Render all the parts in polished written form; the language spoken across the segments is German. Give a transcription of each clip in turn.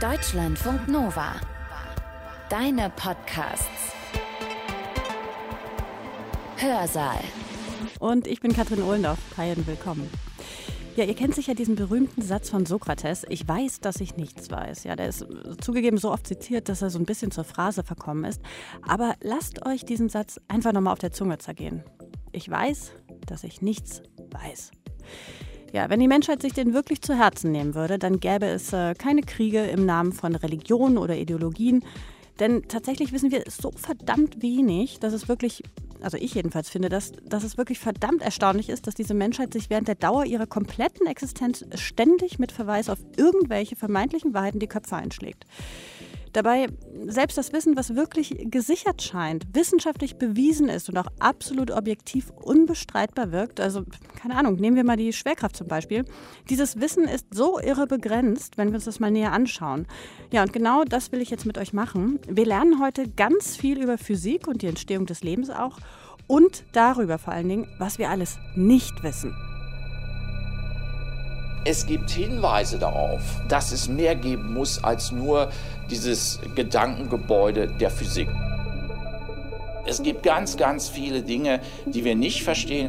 Deutschlandfunk Nova. Deine Podcasts. Hörsaal. Und ich bin Katrin Ohlendorf. Hi und willkommen. Ja, ihr kennt sicher diesen berühmten Satz von Sokrates: Ich weiß, dass ich nichts weiß. Ja, der ist zugegeben so oft zitiert, dass er so ein bisschen zur Phrase verkommen ist. Aber lasst euch diesen Satz einfach nochmal auf der Zunge zergehen. Ich weiß, dass ich nichts weiß. Ja, wenn die Menschheit sich den wirklich zu Herzen nehmen würde, dann gäbe es keine Kriege im Namen von Religionen oder Ideologien. Denn tatsächlich wissen wir so verdammt wenig, dass es wirklich, also ich jedenfalls finde, dass es wirklich verdammt erstaunlich ist, dass diese Menschheit sich während der Dauer ihrer kompletten Existenz ständig mit Verweis auf irgendwelche vermeintlichen Wahrheiten die Köpfe einschlägt. Dabei selbst das Wissen, was wirklich gesichert scheint, wissenschaftlich bewiesen ist und auch absolut objektiv unbestreitbar wirkt, also keine Ahnung, nehmen wir mal die Schwerkraft zum Beispiel, dieses Wissen ist so irre begrenzt, wenn wir uns das mal näher anschauen. Ja, und genau das will ich jetzt mit euch machen. Wir lernen heute ganz viel über Physik und die Entstehung des Lebens auch und darüber vor allen Dingen, was wir alles nicht wissen. Es gibt Hinweise darauf, dass es mehr geben muss als nur dieses Gedankengebäude der Physik. Es gibt ganz, ganz viele Dinge, die wir nicht verstehen.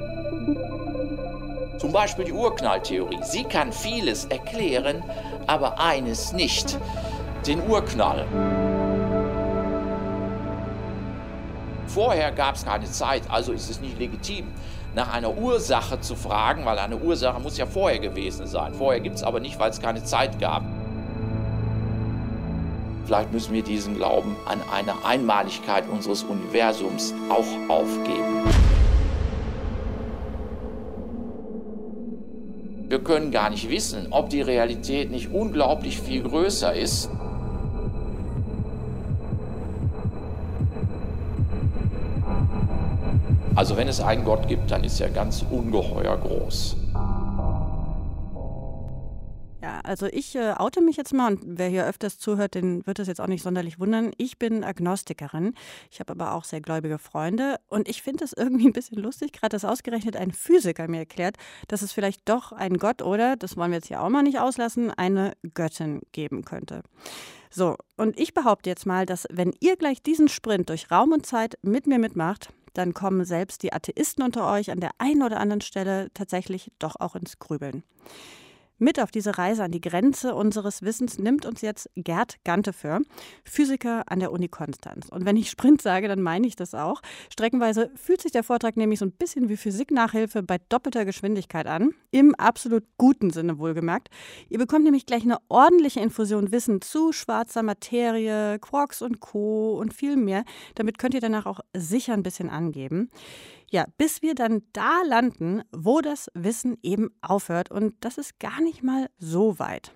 Zum Beispiel die Urknalltheorie. Sie kann vieles erklären, aber eines nicht: den Urknall. Vorher gab es keine Zeit, also ist es nicht legitim, nach einer Ursache zu fragen, weil eine Ursache muss ja vorher gewesen sein. Vorher gibt es aber nicht, weil es keine Zeit gab. Vielleicht müssen wir diesen Glauben an eine Einmaligkeit unseres Universums auch aufgeben. Wir können gar nicht wissen, ob die Realität nicht unglaublich viel größer ist. Also wenn es einen Gott gibt, dann ist er ganz ungeheuer groß. Ja, also ich oute mich jetzt mal, und wer hier öfters zuhört, den wird das jetzt auch nicht sonderlich wundern. Ich bin Agnostikerin, ich habe aber auch sehr gläubige Freunde und ich finde es irgendwie ein bisschen lustig, gerade dass ausgerechnet ein Physiker mir erklärt, dass es vielleicht doch einen Gott oder, das wollen wir jetzt hier auch mal nicht auslassen, eine Göttin geben könnte. So, und ich behaupte jetzt mal, dass wenn ihr gleich diesen Sprint durch Raum und Zeit mit mir mitmacht, dann kommen selbst die Atheisten unter euch an der einen oder anderen Stelle tatsächlich doch auch ins Grübeln. Mit auf diese Reise an die Grenze unseres Wissens nimmt uns jetzt Gerd Ganteföhr, Physiker an der Uni Konstanz. Und wenn ich Sprint sage, dann meine ich das auch. Streckenweise fühlt sich der Vortrag nämlich so ein bisschen wie Physik-Nachhilfe bei doppelter Geschwindigkeit an. Im absolut guten Sinne wohlgemerkt. Ihr bekommt nämlich gleich eine ordentliche Infusion Wissen zu schwarzer Materie, Quarks und Co. und viel mehr. Damit könnt ihr danach auch sicher ein bisschen angeben. Ja, bis wir dann da landen, wo das Wissen eben aufhört. Und das ist gar nicht mal so weit.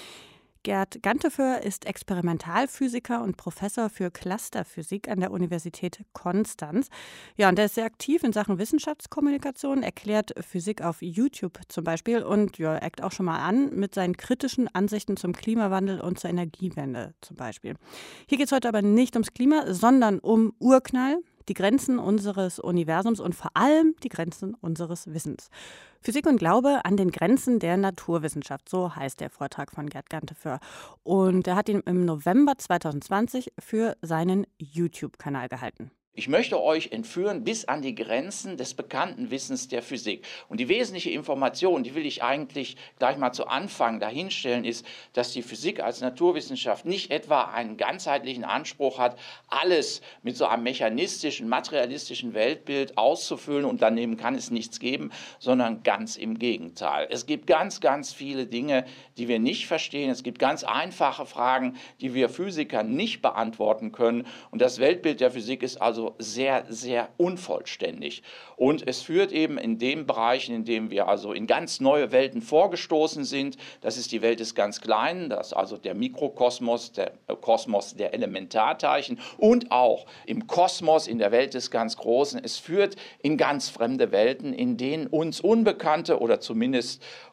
Gerd Ganteföhr ist Experimentalphysiker und Professor für Clusterphysik an der Universität Konstanz. Ja, und er ist sehr aktiv in Sachen Wissenschaftskommunikation, erklärt Physik auf YouTube zum Beispiel und ja, eckt auch schon mal an mit seinen kritischen Ansichten zum Klimawandel und zur Energiewende zum Beispiel. Hier geht es heute aber nicht ums Klima, sondern um Urknall, die Grenzen unseres Universums und vor allem die Grenzen unseres Wissens. Physik und Glaube an den Grenzen der Naturwissenschaft, so heißt der Vortrag von Gerd Ganteföhr. Und er hat ihn im November 2020 für seinen YouTube-Kanal gehalten. Ich möchte euch entführen bis an die Grenzen des bekannten Wissens der Physik. Und die wesentliche Information, die will ich eigentlich gleich mal zu Anfang dahinstellen, ist, dass die Physik als Naturwissenschaft nicht etwa einen ganzheitlichen Anspruch hat, alles mit so einem mechanistischen, materialistischen Weltbild auszufüllen und daneben kann es nichts geben, sondern ganz im Gegenteil. Es gibt ganz, ganz viele Dinge, die wir nicht verstehen. Es gibt ganz einfache Fragen, die wir Physiker nicht beantworten können. Und das Weltbild der Physik ist also sehr, sehr unvollständig. Und es führt eben in den Bereichen, in denen wir also in ganz neue Welten vorgestoßen sind, das ist die Welt des ganz Kleinen, das ist also der Mikrokosmos, der Kosmos der Elementarteilchen und auch im Kosmos, in der Welt des ganz Großen. Es führt in ganz fremde Welten, in denen uns unbekannte oder zumindest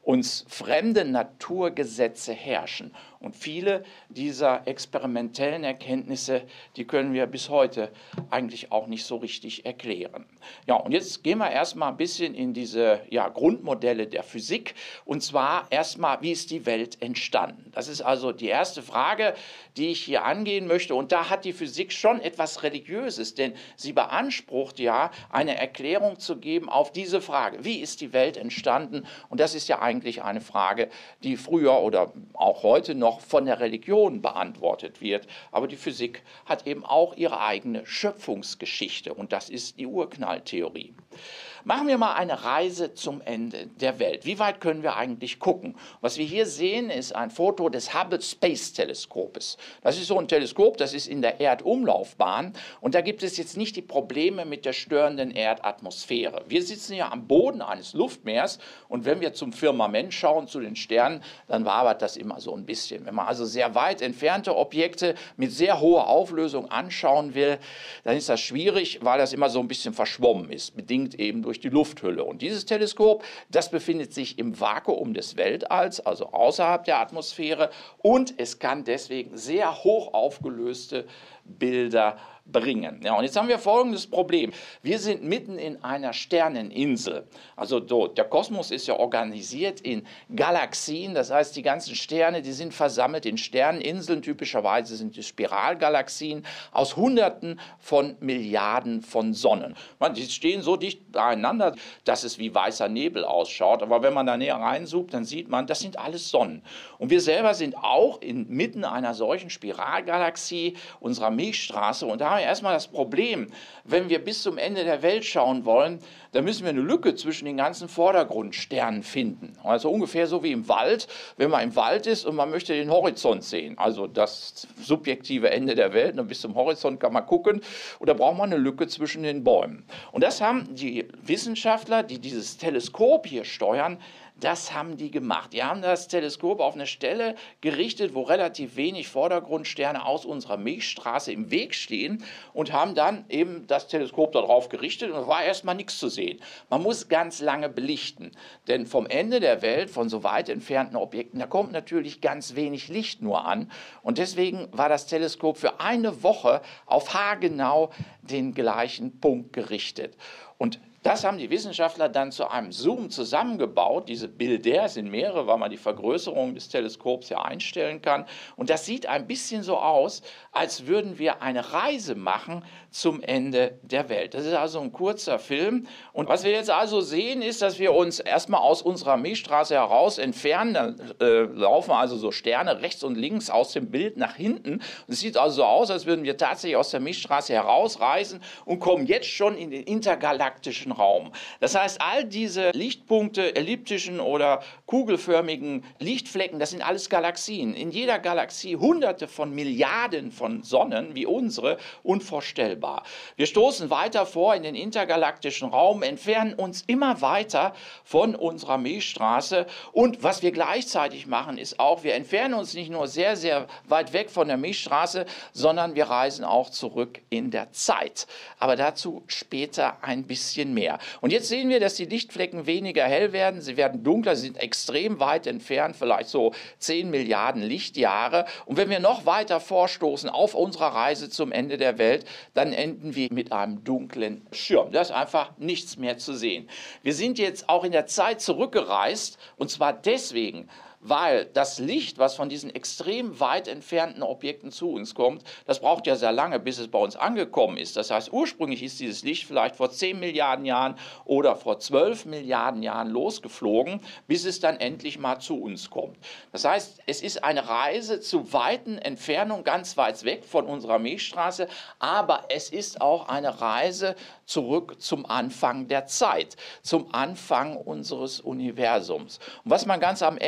uns fremde Naturgesetze herrschen. Und viele dieser experimentellen Erkenntnisse, die können wir bis heute eigentlich auch nicht so richtig erklären. Ja, und jetzt gehen wir erstmal ein bisschen in diese Grundmodelle der Physik. Und zwar erstmal, wie ist die Welt entstanden? Das ist also die erste Frage, die ich hier angehen möchte. Und da hat die Physik schon etwas Religiöses, denn sie beansprucht ja, eine Erklärung zu geben auf diese Frage. Wie ist die Welt entstanden? Und das ist ja eigentlich eine Frage, die früher oder auch heute noch von der Religion beantwortet wird. Aber die Physik hat eben auch ihre eigene Schöpfungsgeschichte und das ist die Urknalltheorie. Machen wir mal eine Reise zum Ende der Welt. Wie weit können wir eigentlich gucken? Was wir hier sehen, ist ein Foto des Hubble Space Teleskopes. Das ist so ein Teleskop, das ist in der Erdumlaufbahn und da gibt es jetzt nicht die Probleme mit der störenden Erdatmosphäre. Wir sitzen ja am Boden eines Luftmeers und wenn wir zum Firmament schauen, zu den Sternen, dann wabert das immer so ein bisschen. Wenn man also sehr weit entfernte Objekte mit sehr hoher Auflösung anschauen will, dann ist das schwierig, weil das immer so ein bisschen verschwommen ist, bedingt eben durch die Lufthülle. Und dieses Teleskop, das befindet sich im Vakuum des Weltalls, also außerhalb der Atmosphäre und es kann deswegen sehr hoch aufgelöste Bilder bringen. Ja, und jetzt haben wir folgendes Problem. Wir sind mitten in einer Sterneninsel. Also der Kosmos ist ja organisiert in Galaxien, das heißt, die ganzen Sterne, die sind versammelt in Sterneninseln. Typischerweise sind es Spiralgalaxien aus Hunderten von Milliarden von Sonnen. Die stehen so dicht beieinander, dass es wie weißer Nebel ausschaut. Aber wenn man da näher reinzoomt, dann sieht man, das sind alles Sonnen. Und wir selber sind auch inmitten einer solchen Spiralgalaxie, unserer Milchstraße. Und da haben wir erstmal das Problem, wenn wir bis zum Ende der Welt schauen wollen, dann müssen wir eine Lücke zwischen den ganzen Vordergrundsternen finden. Also ungefähr so wie im Wald, wenn man im Wald ist und man möchte den Horizont sehen, also das subjektive Ende der Welt, und bis zum Horizont kann man gucken, und da braucht man eine Lücke zwischen den Bäumen. Und das haben die Wissenschaftler, die dieses Teleskop hier steuern, das haben die gemacht. Die haben das Teleskop auf eine Stelle gerichtet, wo relativ wenig Vordergrundsterne aus unserer Milchstraße im Weg stehen und haben dann eben das Teleskop darauf gerichtet und es war erstmal nichts zu sehen. Man muss ganz lange belichten, denn vom Ende der Welt, von so weit entfernten Objekten, da kommt natürlich ganz wenig Licht nur an und deswegen war das Teleskop für eine Woche auf haargenau den gleichen Punkt gerichtet. Und das haben die Wissenschaftler dann zu einem Zoom zusammengebaut. Diese Bilder sind mehrere, weil man die Vergrößerung des Teleskops ja einstellen kann. Und das sieht ein bisschen so aus, als würden wir eine Reise machen zum Ende der Welt. Das ist also ein kurzer Film. Und was wir jetzt also sehen, ist, dass wir uns erstmal aus unserer Milchstraße heraus entfernen. Dann laufen also so Sterne rechts und links aus dem Bild nach hinten. Und es sieht also so aus, als würden wir tatsächlich aus der Milchstraße herausreisen und kommen jetzt schon in den intergalaktischen Raum. Das heißt, all diese Lichtpunkte, elliptischen oder kugelförmigen Lichtflecken, das sind alles Galaxien. In jeder Galaxie Hunderte von Milliarden von Sonnen wie unsere, unvorstellbar. Wir stoßen weiter vor in den intergalaktischen Raum, entfernen uns immer weiter von unserer Milchstraße und was wir gleichzeitig machen, ist auch, wir entfernen uns nicht nur sehr, sehr weit weg von der Milchstraße, sondern wir reisen auch zurück in der Zeit. Aber dazu später ein bisschen mehr. Und jetzt sehen wir, dass die Lichtflecken weniger hell werden, sie werden dunkler, sie sind extrem weit entfernt, vielleicht so 10 Milliarden Lichtjahre. Und wenn wir noch weiter vorstoßen auf unserer Reise zum Ende der Welt, dann enden wir mit einem dunklen Schirm. Da ist einfach nichts mehr zu sehen. Wir sind jetzt auch in der Zeit zurückgereist und zwar deswegen, weil das Licht, was von diesen extrem weit entfernten Objekten zu uns kommt, das braucht ja sehr lange, bis es bei uns angekommen ist. Das heißt, ursprünglich ist dieses Licht vielleicht vor 10 Milliarden Jahren oder vor 12 Milliarden Jahren losgeflogen, bis es dann endlich mal zu uns kommt. Das heißt, es ist eine Reise zu weiten Entfernungen, ganz weit weg von unserer Milchstraße, aber es ist auch eine Reise zurück zum Anfang der Zeit, zum Anfang unseres Universums. Und was man ganz am Ende sieht,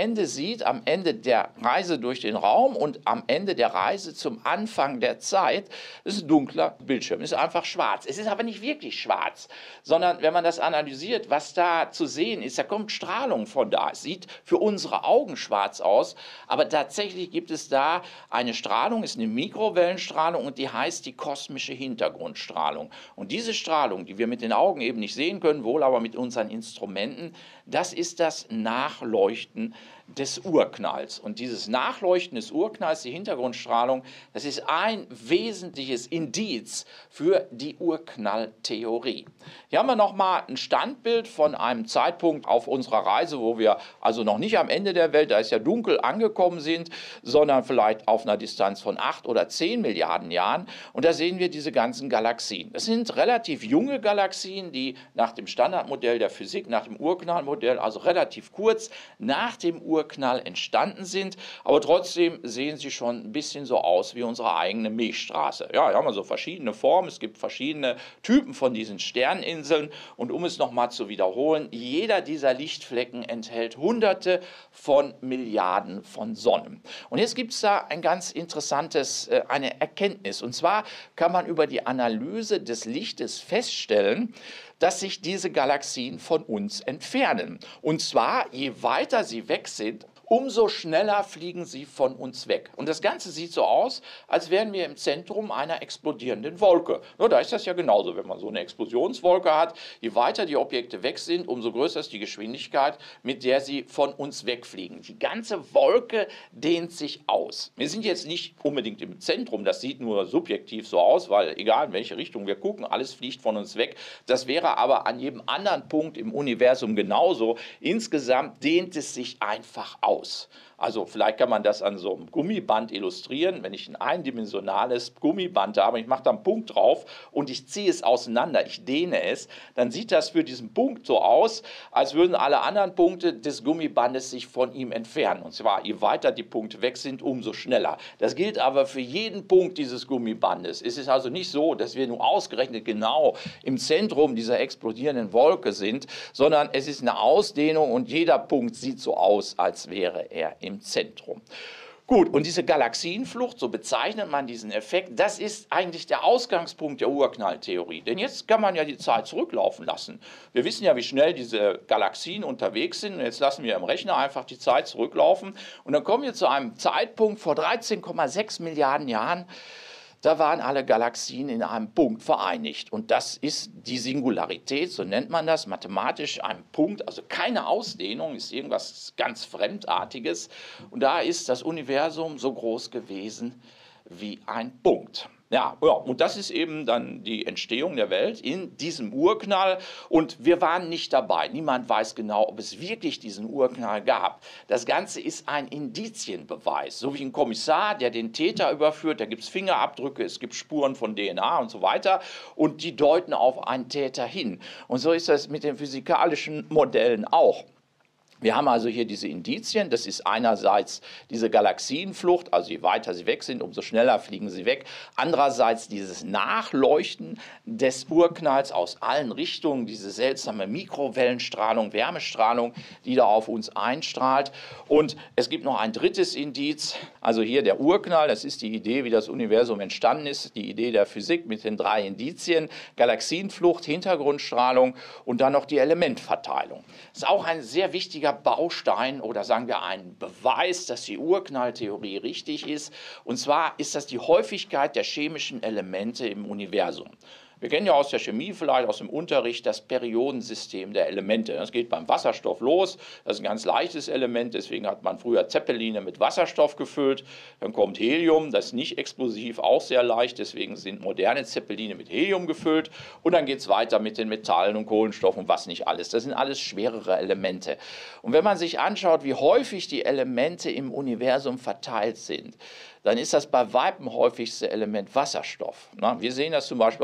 sieht am Ende der Reise durch den Raum und am Ende der Reise zum Anfang der Zeit, das ist ein dunkler Bildschirm, ist einfach schwarz. Es ist aber nicht wirklich schwarz, sondern wenn man das analysiert, was da zu sehen ist, da kommt Strahlung von da. Es sieht für unsere Augen schwarz aus, aber tatsächlich gibt es da eine Strahlung, ist eine Mikrowellenstrahlung und die heißt die kosmische Hintergrundstrahlung. Und diese Strahlung, die wir mit den Augen eben nicht sehen können, wohl aber mit unseren Instrumenten, das ist das Nachleuchten des Urknalls. Und dieses Nachleuchten des Urknalls, die Hintergrundstrahlung, das ist ein wesentliches Indiz für die Urknalltheorie. Hier haben wir nochmal ein Standbild von einem Zeitpunkt auf unserer Reise, wo wir also noch nicht am Ende der Welt, da ist ja dunkel, angekommen sind, sondern vielleicht auf einer Distanz von 8 oder 10 Milliarden Jahren. Und da sehen wir diese ganzen Galaxien. Das sind relativ junge Galaxien, die nach dem Standardmodell der Physik, nach dem Urknallmodell, also relativ kurz nach dem Urknall entstanden sind, aber trotzdem sehen sie schon ein bisschen so aus wie unsere eigene Milchstraße. Ja, hier haben wir so verschiedene Formen, es gibt verschiedene Typen von diesen Sterninseln und um es nochmal zu wiederholen, jeder dieser Lichtflecken enthält Hunderte von Milliarden von Sonnen. Und jetzt gibt es da ein ganz interessantes, eine Erkenntnis, und zwar kann man über die Analyse des Lichtes feststellen, dass sich diese Galaxien von uns entfernen. Und zwar, je weiter sie weg sind, umso schneller fliegen sie von uns weg. Und das Ganze sieht so aus, als wären wir im Zentrum einer explodierenden Wolke. Nur da ist das ja genauso, wenn man so eine Explosionswolke hat. Je weiter die Objekte weg sind, umso größer ist die Geschwindigkeit, mit der sie von uns wegfliegen. Die ganze Wolke dehnt sich aus. Wir sind jetzt nicht unbedingt im Zentrum, das sieht nur subjektiv so aus, weil egal in welche Richtung wir gucken, alles fliegt von uns weg. Das wäre aber an jedem anderen Punkt im Universum genauso. Insgesamt dehnt es sich einfach aus. Also vielleicht kann man das an so einem Gummiband illustrieren. Wenn ich ein eindimensionales Gummiband habe, ich mache da einen Punkt drauf und ich ziehe es auseinander, ich dehne es, dann sieht das für diesen Punkt so aus, als würden alle anderen Punkte des Gummibandes sich von ihm entfernen. Und zwar, je weiter die Punkte weg sind, umso schneller. Das gilt aber für jeden Punkt dieses Gummibandes. Es ist also nicht so, dass wir nur ausgerechnet genau im Zentrum dieser explodierenden Wolke sind, sondern es ist eine Ausdehnung und jeder Punkt sieht so aus, als wäre er im Zentrum. Gut, und diese Galaxienflucht, so bezeichnet man diesen Effekt, das ist eigentlich der Ausgangspunkt der Urknalltheorie. Denn jetzt kann man ja die Zeit zurücklaufen lassen. Wir wissen ja, wie schnell diese Galaxien unterwegs sind. Und jetzt lassen wir im Rechner einfach die Zeit zurücklaufen. Und dann kommen wir zu einem Zeitpunkt vor 13,6 Milliarden Jahren. Da waren alle Galaxien in einem Punkt vereinigt. Und das ist die Singularität, so nennt man das, mathematisch ein Punkt, also keine Ausdehnung, ist irgendwas ganz Fremdartiges. Und da ist das Universum so groß gewesen wie ein Punkt. Ja, und das ist eben dann die Entstehung der Welt in diesem Urknall. Und wir waren nicht dabei. Niemand weiß genau, ob es wirklich diesen Urknall gab. Das Ganze ist ein Indizienbeweis. So wie ein Kommissar, der den Täter überführt. Da gibt es Fingerabdrücke, es gibt Spuren von DNA und so weiter. Und die deuten auf einen Täter hin. Und so ist das mit den physikalischen Modellen auch. Wir haben also hier diese Indizien, das ist einerseits diese Galaxienflucht, also je weiter sie weg sind, umso schneller fliegen sie weg. Andererseits dieses Nachleuchten des Urknalls aus allen Richtungen, diese seltsame Mikrowellenstrahlung, Wärmestrahlung, die da auf uns einstrahlt. Und es gibt noch ein drittes Indiz, also hier der Urknall, das ist die Idee, wie das Universum entstanden ist, die Idee der Physik mit den 3 Indizien, Galaxienflucht, Hintergrundstrahlung und dann noch die Elementverteilung. Das ist auch ein sehr wichtiger Baustein oder sagen wir ein Beweis, dass die Urknalltheorie richtig ist. Und zwar ist das die Häufigkeit der chemischen Elemente im Universum. Wir kennen ja aus der Chemie, vielleicht aus dem Unterricht, das Periodensystem der Elemente. Das geht beim Wasserstoff los. Das ist ein ganz leichtes Element, deswegen hat man früher Zeppeline mit Wasserstoff gefüllt. Dann kommt Helium, das ist nicht explosiv, auch sehr leicht, deswegen sind moderne Zeppeline mit Helium gefüllt. Und dann geht es weiter mit den Metallen und Kohlenstoff und was nicht alles. Das sind alles schwerere Elemente. Und wenn man sich anschaut, wie häufig die Elemente im Universum verteilt sind, dann ist das bei weitem häufigste Element Wasserstoff. Wir sehen das zum Beispiel auf der Erde.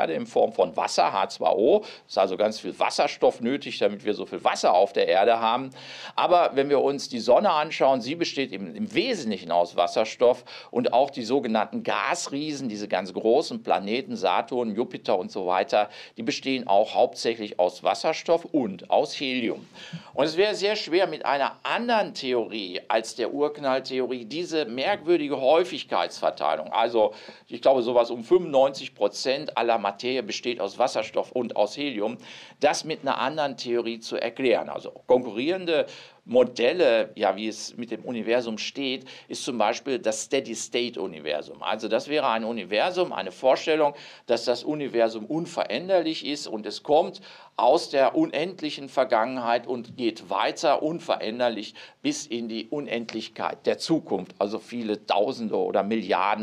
Erde in Form von Wasser, H2O. Es ist also ganz viel Wasserstoff nötig, damit wir so viel Wasser auf der Erde haben. Aber wenn wir uns die Sonne anschauen, sie besteht im Wesentlichen aus Wasserstoff, und auch die sogenannten Gasriesen, diese ganz großen Planeten, Saturn, Jupiter und so weiter, die bestehen auch hauptsächlich aus Wasserstoff und aus Helium. Und es wäre sehr schwer, mit einer anderen Theorie als der Urknalltheorie diese merkwürdige Häufigkeitsverteilung, also ich glaube sowas um 95% aller Materie besteht aus Wasserstoff und aus Helium, das mit einer anderen Theorie zu erklären. Also konkurrierende Modelle, ja, wie es mit dem Universum steht, ist zum Beispiel das Steady-State-Universum. Also das wäre ein Universum, eine Vorstellung, dass das Universum unveränderlich ist und es kommt aus der unendlichen Vergangenheit und geht weiter unveränderlich bis in die Unendlichkeit der Zukunft, also viele Tausende oder Milliarden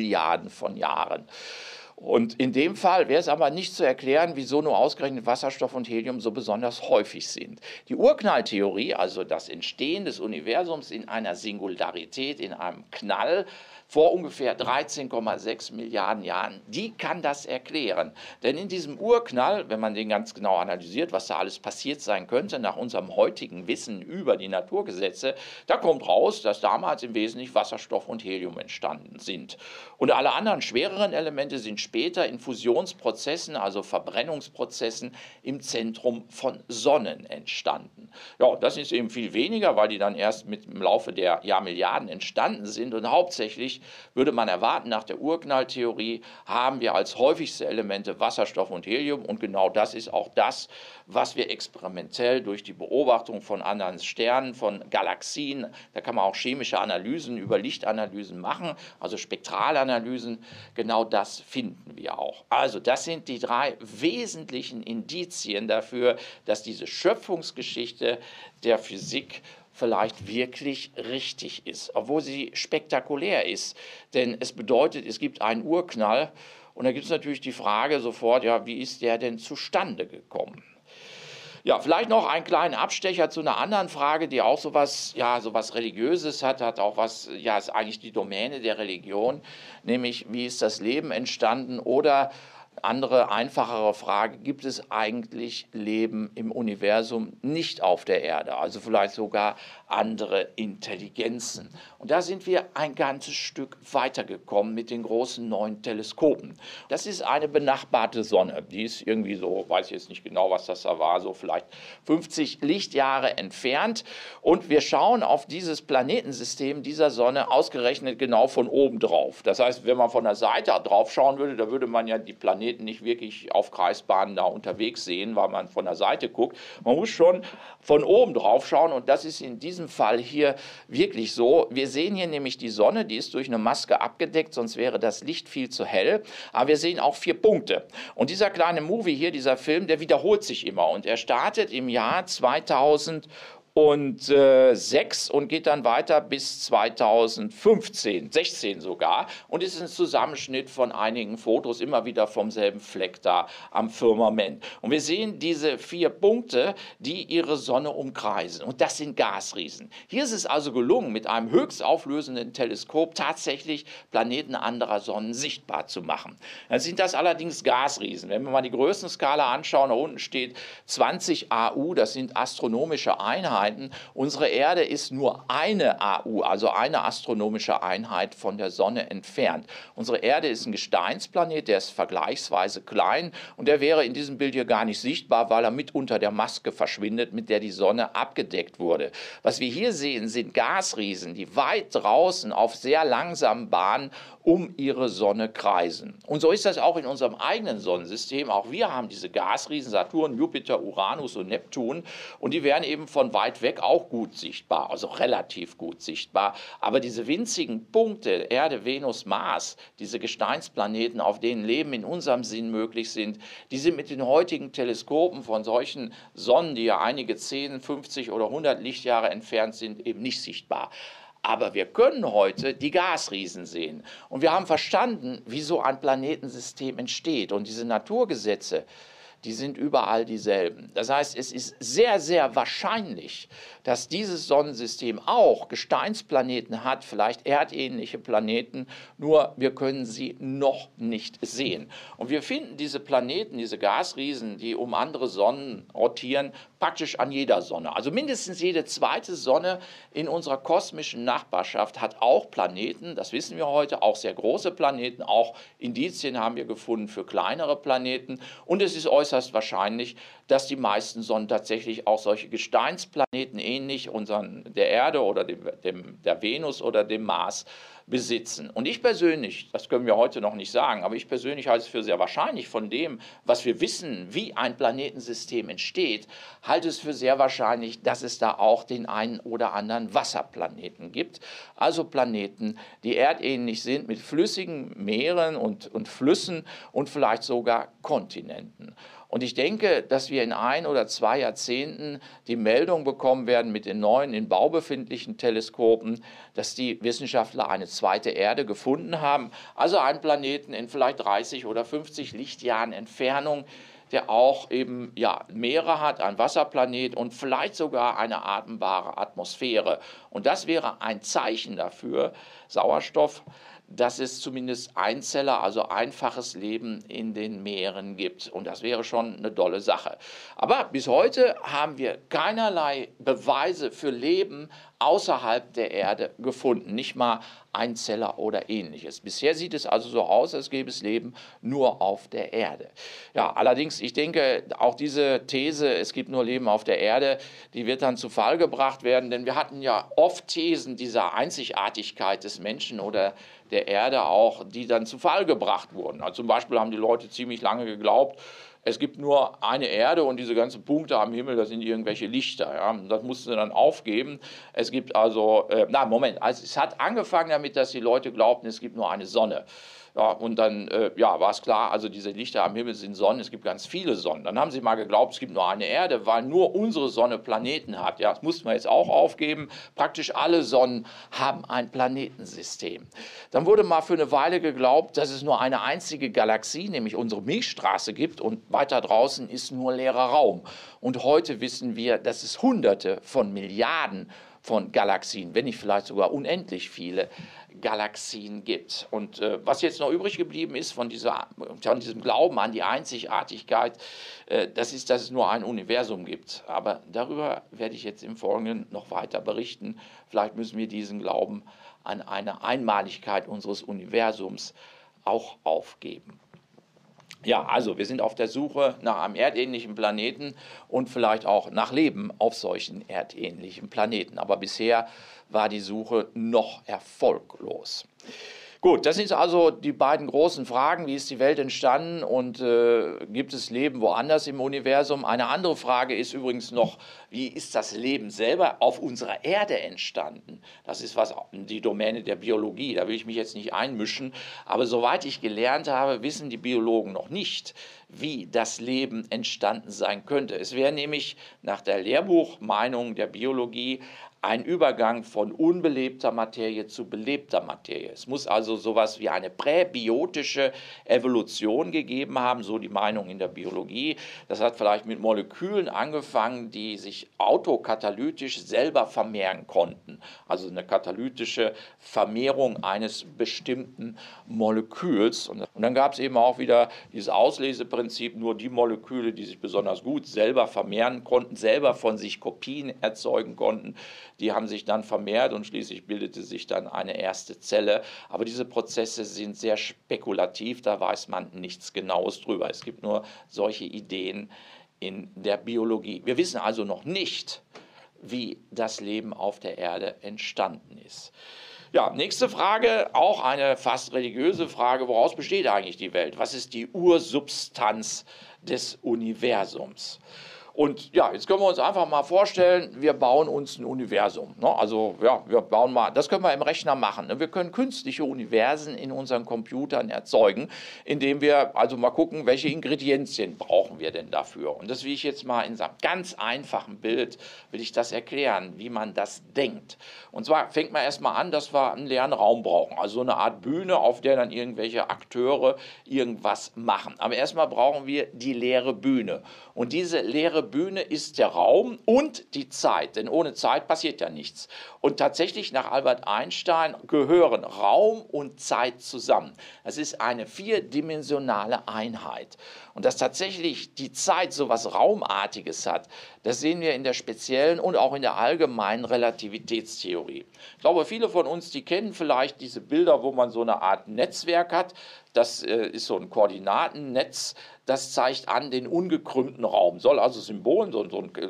von Jahren. Und in dem Fall wäre es aber nicht zu erklären, wieso nur ausgerechnet Wasserstoff und Helium so besonders häufig sind. Die Urknalltheorie, also das Entstehen des Universums in einer Singularität, in einem Knall, vor ungefähr 13,6 Milliarden Jahren, die kann das erklären. Denn in diesem Urknall, wenn man den ganz genau analysiert, was da alles passiert sein könnte, nach unserem heutigen Wissen über die Naturgesetze, da kommt raus, dass damals im Wesentlichen Wasserstoff und Helium entstanden sind. Und alle anderen schwereren Elemente sind später in Fusionsprozessen, also Verbrennungsprozessen, im Zentrum von Sonnen entstanden. Ja, das ist eben viel weniger, weil die dann erst im Laufe der Jahrmilliarden entstanden sind, und hauptsächlich würde man erwarten, nach der Urknalltheorie haben wir als häufigste Elemente Wasserstoff und Helium, und genau das ist auch das, was wir experimentell durch die Beobachtung von anderen Sternen, von Galaxien, da kann man auch chemische Analysen über Lichtanalysen machen, also Spektralanalysen, genau das finden wir auch. Also das sind die drei wesentlichen Indizien dafür, dass diese Schöpfungsgeschichte der Physik vielleicht wirklich richtig ist, obwohl sie spektakulär ist. Denn es bedeutet, es gibt einen Urknall, und da gibt es natürlich die Frage sofort, ja, wie ist der denn zustande gekommen? Ja, vielleicht noch einen kleinen Abstecher zu einer anderen Frage, die auch sowas Religiöses hat auch was, ja, ist eigentlich die Domäne der Religion, nämlich wie ist das Leben entstanden, oder andere, einfachere Frage, gibt es eigentlich Leben im Universum nicht auf der Erde, also vielleicht sogar andere Intelligenzen? Und da sind wir ein ganzes Stück weitergekommen mit den großen neuen Teleskopen. Das ist eine benachbarte Sonne, die ist irgendwie so, weiß ich jetzt nicht genau, was das da war, so vielleicht 50 Lichtjahre entfernt, und wir schauen auf dieses Planetensystem dieser Sonne ausgerechnet genau von oben drauf. Das heißt, wenn man von der Seite drauf schauen würde, da würde man ja die Planeten nicht wirklich auf Kreisbahnen da unterwegs sehen, weil man von der Seite guckt. Man muss schon von oben drauf schauen, und das ist in diesem Fall hier wirklich so. Wir sehen hier nämlich die Sonne, die ist durch eine Maske abgedeckt, sonst wäre das Licht viel zu hell. Aber wir sehen auch 4 Punkte. Und dieser kleine Movie hier, dieser Film, der wiederholt sich immer, und er startet im Jahr 2006 und geht dann weiter bis 2015, 16 sogar, und ist ein Zusammenschnitt von einigen Fotos, immer wieder vom selben Fleck da am Firmament. Und wir sehen diese 4 Punkte, die ihre Sonne umkreisen, und das sind Gasriesen. Hier ist es also gelungen, mit einem höchst auflösenden Teleskop tatsächlich Planeten anderer Sonnen sichtbar zu machen. Dann sind das allerdings Gasriesen. Wenn wir mal die Größenskala anschauen, da unten steht 20 AU, das sind astronomische Einheiten. Unsere Erde ist nur eine AU, also eine astronomische Einheit von der Sonne entfernt. Unsere Erde ist ein Gesteinsplanet, der ist vergleichsweise klein, und der wäre in diesem Bild hier gar nicht sichtbar, weil er mit unter der Maske verschwindet, mit der die Sonne abgedeckt wurde. Was wir hier sehen, sind Gasriesen, die weit draußen auf sehr langsamen Bahnen um ihre Sonne kreisen. Und so ist das auch in unserem eigenen Sonnensystem. Auch wir haben diese Gasriesen, Saturn, Jupiter, Uranus und Neptun, und die werden eben von weit weg auch gut sichtbar, also relativ gut sichtbar. Aber diese winzigen Punkte, Erde, Venus, Mars, diese Gesteinsplaneten, auf denen Leben in unserem Sinn möglich sind, die sind mit den heutigen Teleskopen von solchen Sonnen, die ja einige 10, 50 oder 100 Lichtjahre entfernt sind, eben nicht sichtbar. Aber wir können heute die Gasriesen sehen. Und wir haben verstanden, wie so ein Planetensystem entsteht. Und diese Naturgesetze, die sind überall dieselben. Das heißt, es ist sehr, sehr wahrscheinlich, dass dieses Sonnensystem auch Gesteinsplaneten hat, vielleicht erdähnliche Planeten, nur wir können sie noch nicht sehen. Und wir finden diese Planeten, diese Gasriesen, die um andere Sonnen rotieren, praktisch an jeder Sonne. Also mindestens jede zweite Sonne in unserer kosmischen Nachbarschaft hat auch Planeten, das wissen wir heute, auch sehr große Planeten, auch Indizien haben wir gefunden für kleinere Planeten. Und es ist äußerst wahrscheinlich, dass die meisten Sonnen tatsächlich auch solche Gesteinsplaneten ähnlich der Erde oder der Venus oder dem Mars besitzen. Und ich persönlich, das können wir heute noch nicht sagen, aber ich persönlich halte es für sehr wahrscheinlich von dem, was wir wissen, wie ein Planetensystem entsteht, halte es für sehr wahrscheinlich, dass es da auch den einen oder anderen Wasserplaneten gibt. Also Planeten, die erdähnlich sind mit flüssigen Meeren und Flüssen und vielleicht sogar Kontinenten. Und ich denke, dass wir in 1 oder 2 Jahrzehnten die Meldung bekommen werden mit den neuen in Bau befindlichen Teleskopen, dass die Wissenschaftler eine zweite Erde gefunden haben, also einen Planeten in vielleicht 30 oder 50 Lichtjahren Entfernung, der auch eben Meere hat, ein Wasserplanet und vielleicht sogar eine atembare Atmosphäre. Und das wäre ein Zeichen dafür, Sauerstoff, dass es zumindest Einzeller, also einfaches Leben in den Meeren gibt. Und das wäre schon eine tolle Sache. Aber bis heute haben wir keinerlei Beweise für Leben außerhalb der Erde gefunden, nicht mal Einzeller oder ähnliches. Bisher sieht es also so aus, als gäbe es Leben nur auf der Erde. Ja, allerdings, ich denke, auch diese These, es gibt nur Leben auf der Erde, die wird dann zu Fall gebracht werden, denn wir hatten ja oft Thesen dieser Einzigartigkeit des Menschen oder der Erde auch, die dann zu Fall gebracht wurden. Also zum Beispiel haben die Leute ziemlich lange geglaubt, es gibt nur eine Erde und diese ganzen Punkte am Himmel, das sind irgendwelche Lichter. Ja? Das mussten sie dann aufgeben. Es gibt also, es hat angefangen damit, dass die Leute glaubten, es gibt nur eine Sonne. Ja, und dann war es klar, also diese Lichter am Himmel sind Sonnen, es gibt ganz viele Sonnen. Dann haben sie mal geglaubt, es gibt nur eine Erde, weil nur unsere Sonne Planeten hat. Ja, das mussten wir jetzt auch aufgeben. Praktisch alle Sonnen haben ein Planetensystem. Dann wurde mal für eine Weile geglaubt, dass es nur eine einzige Galaxie, nämlich unsere Milchstraße gibt und weiter draußen ist nur leerer Raum. Und heute wissen wir, dass es Hunderte von Milliarden von Galaxien, wenn nicht vielleicht sogar unendlich viele Galaxien gibt. Und was jetzt noch übrig geblieben ist von diesem Glauben an die Einzigartigkeit, das ist, dass es nur ein Universum gibt. Aber darüber werde ich jetzt im Folgenden noch weiter berichten. Vielleicht müssen wir diesen Glauben an eine Einmaligkeit unseres Universums auch aufgeben. Ja, also wir sind auf der Suche nach einem erdähnlichen Planeten und vielleicht auch nach Leben auf solchen erdähnlichen Planeten. Aber bisher war die Suche noch erfolglos. Gut, das sind also die beiden großen Fragen. Wie ist die Welt entstanden und gibt es Leben woanders im Universum? Eine andere Frage ist übrigens noch, wie ist das Leben selber auf unserer Erde entstanden? Das ist die Domäne der Biologie, da will ich mich jetzt nicht einmischen. Aber soweit ich gelernt habe, wissen die Biologen noch nicht, wie das Leben entstanden sein könnte. Es wäre nämlich nach der Lehrbuchmeinung der Biologie ein Übergang von unbelebter Materie zu belebter Materie. Es muss also sowas wie eine präbiotische Evolution gegeben haben, so die Meinung in der Biologie. Das hat vielleicht mit Molekülen angefangen, die sich autokatalytisch selber vermehren konnten. Also eine katalytische Vermehrung eines bestimmten Moleküls. Und dann gab es eben auch wieder dieses Ausleseprinzip, nur die Moleküle, die sich besonders gut selber vermehren konnten, selber von sich Kopien erzeugen konnten, die haben sich dann vermehrt und schließlich bildete sich dann eine erste Zelle. Aber diese Prozesse sind sehr spekulativ, da weiß man nichts Genaues drüber. Es gibt nur solche Ideen in der Biologie. Wir wissen also noch nicht, wie das Leben auf der Erde entstanden ist. Ja, nächste Frage, auch eine fast religiöse Frage. Woraus besteht eigentlich die Welt? Was ist die Ursubstanz des Universums? Und ja, jetzt können wir uns einfach mal vorstellen, wir bauen uns ein Universum. Ne? Also ja, wir bauen mal, das können wir im Rechner machen. Ne? Wir können künstliche Universen in unseren Computern erzeugen, indem wir also mal gucken, welche Ingredienzien brauchen wir denn dafür. Und das will ich jetzt mal in so einem ganz einfachen Bild, will ich das erklären, wie man das denkt. Und zwar fängt man erstmal an, dass wir einen leeren Raum brauchen. Also eine Art Bühne, auf der dann irgendwelche Akteure irgendwas machen. Aber erstmal brauchen wir die leere Bühne. Und diese leere Bühne ist der Raum und die Zeit, denn ohne Zeit passiert ja nichts. Und tatsächlich nach Albert Einstein gehören Raum und Zeit zusammen. Das ist eine vierdimensionale Einheit. Und dass tatsächlich die Zeit so etwas Raumartiges hat, das sehen wir in der speziellen und auch in der allgemeinen Relativitätstheorie. Ich glaube, viele von uns, die kennen vielleicht diese Bilder, wo man so eine Art Netzwerk hat. Das ist so ein Koordinatennetz, das zeigt an den ungekrümmten Raum. Soll also Symbolen, so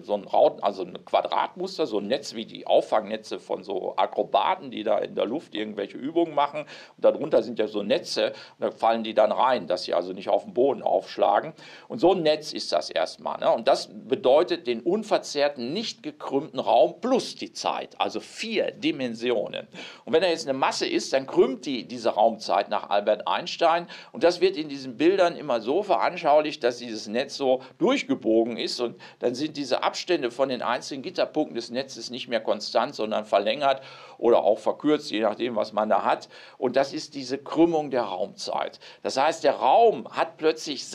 ein Quadratmuster, so ein Netz wie die Auffangnetze von so Akrobaten, die da in der Luft irgendwelche Übungen machen. Und darunter sind ja so Netze, und da fallen die dann rein, dass sie also nicht auf den Boden aufschlagen. Und so ein Netz ist das erstmal. Ne? Und das bedeutet den unverzerrten, nicht gekrümmten Raum plus die Zeit, also 4 Dimensionen. Und wenn da jetzt eine Masse ist, dann krümmt diese Raumzeit nach Albert Einstein. Und das wird in diesen Bildern immer so veranschaulicht, dass dieses Netz so durchgebogen ist und dann sind diese Abstände von den einzelnen Gitterpunkten des Netzes nicht mehr konstant, sondern verlängert oder auch verkürzt, je nachdem, was man da hat. Und das ist diese Krümmung der Raumzeit. Das heißt, der Raum hat plötzlich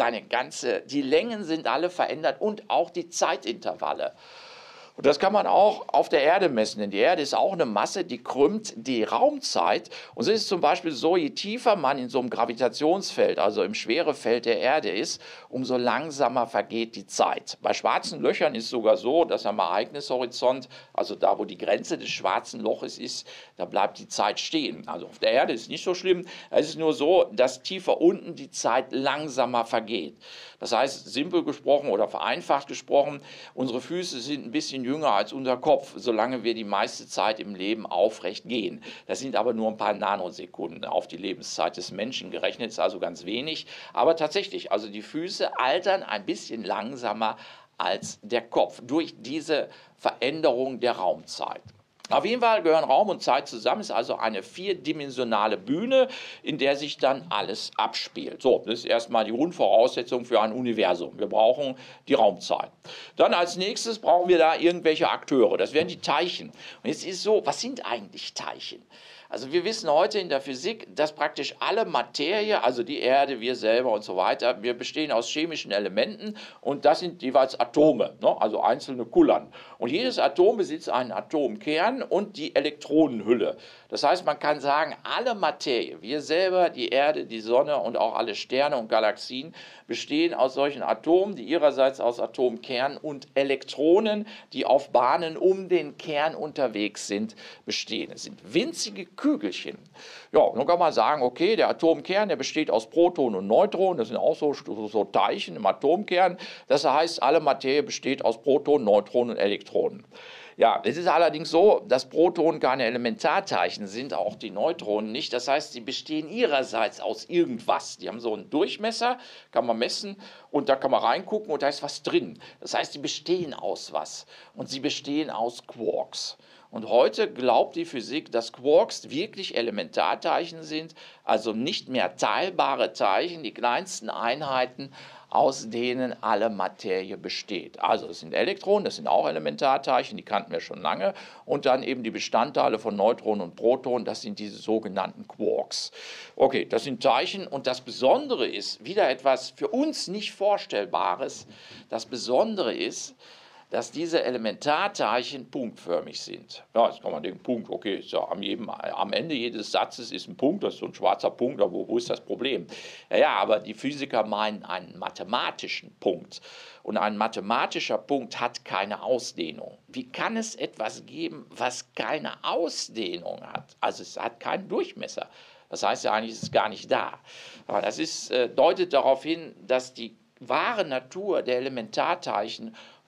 die Längen sind alle verändert und auch die Zeitintervalle. Und das kann man auch auf der Erde messen, denn die Erde ist auch eine Masse, die krümmt die Raumzeit. Und so ist es zum Beispiel so, je tiefer man in so einem Gravitationsfeld, also im Schwerefeld der Erde ist, umso langsamer vergeht die Zeit. Bei schwarzen Löchern ist es sogar so, dass am Ereignishorizont, also da, wo die Grenze des schwarzen Loches ist, da bleibt die Zeit stehen. Also auf der Erde ist es nicht so schlimm. Es ist nur so, dass tiefer unten die Zeit langsamer vergeht. Das heißt, simpel gesprochen oder vereinfacht gesprochen, unsere Füße sind ein bisschen jünger als unser Kopf, solange wir die meiste Zeit im Leben aufrecht gehen. Das sind aber nur ein paar Nanosekunden auf die Lebenszeit des Menschen gerechnet, ist also ganz wenig. Aber tatsächlich, also die Füße altern ein bisschen langsamer als der Kopf durch diese Veränderung der Raumzeit. Auf jeden Fall gehören Raum und Zeit zusammen, ist also eine vierdimensionale Bühne, in der sich dann alles abspielt. So, das ist erstmal die Grundvoraussetzung für ein Universum. Wir brauchen die Raumzeit. Dann als nächstes brauchen wir da irgendwelche Akteure, das wären die Teilchen. Und jetzt ist es so, was sind eigentlich Teilchen? Also wir wissen heute in der Physik, dass praktisch alle Materie, also die Erde, wir selber und so weiter, wir bestehen aus chemischen Elementen und das sind jeweils Atome, ne? Also einzelne Kullern. Und jedes Atom besitzt einen Atomkern und die Elektronenhülle. Das heißt, man kann sagen, alle Materie, wir selber, die Erde, die Sonne und auch alle Sterne und Galaxien bestehen aus solchen Atomen, die ihrerseits aus Atomkernen und Elektronen, die auf Bahnen um den Kern unterwegs sind, bestehen. Es sind winzige Kügelchen. Ja, nun kann man sagen, okay, der Atomkern, der besteht aus Protonen und Neutronen, das sind auch so Teilchen im Atomkern. Das heißt, alle Materie besteht aus Protonen, Neutronen und Elektronen. Ja, es ist allerdings so, dass Protonen keine Elementarteilchen sind, auch die Neutronen nicht. Das heißt, sie bestehen ihrerseits aus irgendwas. Die haben so einen Durchmesser, kann man messen und da kann man reingucken und da ist was drin. Das heißt, sie bestehen aus was und sie bestehen aus Quarks. Und heute glaubt die Physik, dass Quarks wirklich Elementarteilchen sind, also nicht mehr teilbare Teilchen, die kleinsten Einheiten, aus denen alle Materie besteht. Also es sind Elektronen, das sind auch Elementarteilchen, die kannten wir schon lange. Und dann eben die Bestandteile von Neutronen und Protonen, das sind diese sogenannten Quarks. Okay, das sind Teilchen und das Besondere ist, wieder etwas für uns nicht Vorstellbares, das Besondere ist, dass diese Elementarteilchen punktförmig sind. Ja, jetzt kann man denken, Punkt, okay, ist ja am Ende jedes Satzes ist ein Punkt, das ist so ein schwarzer Punkt, aber wo ist das Problem? Ja, aber die Physiker meinen einen mathematischen Punkt. Und ein mathematischer Punkt hat keine Ausdehnung. Wie kann es etwas geben, was keine Ausdehnung hat? Also es hat keinen Durchmesser. Das heißt ja eigentlich, es ist gar nicht da. Aber das deutet darauf hin, dass die wahre Natur der Elementarteilchen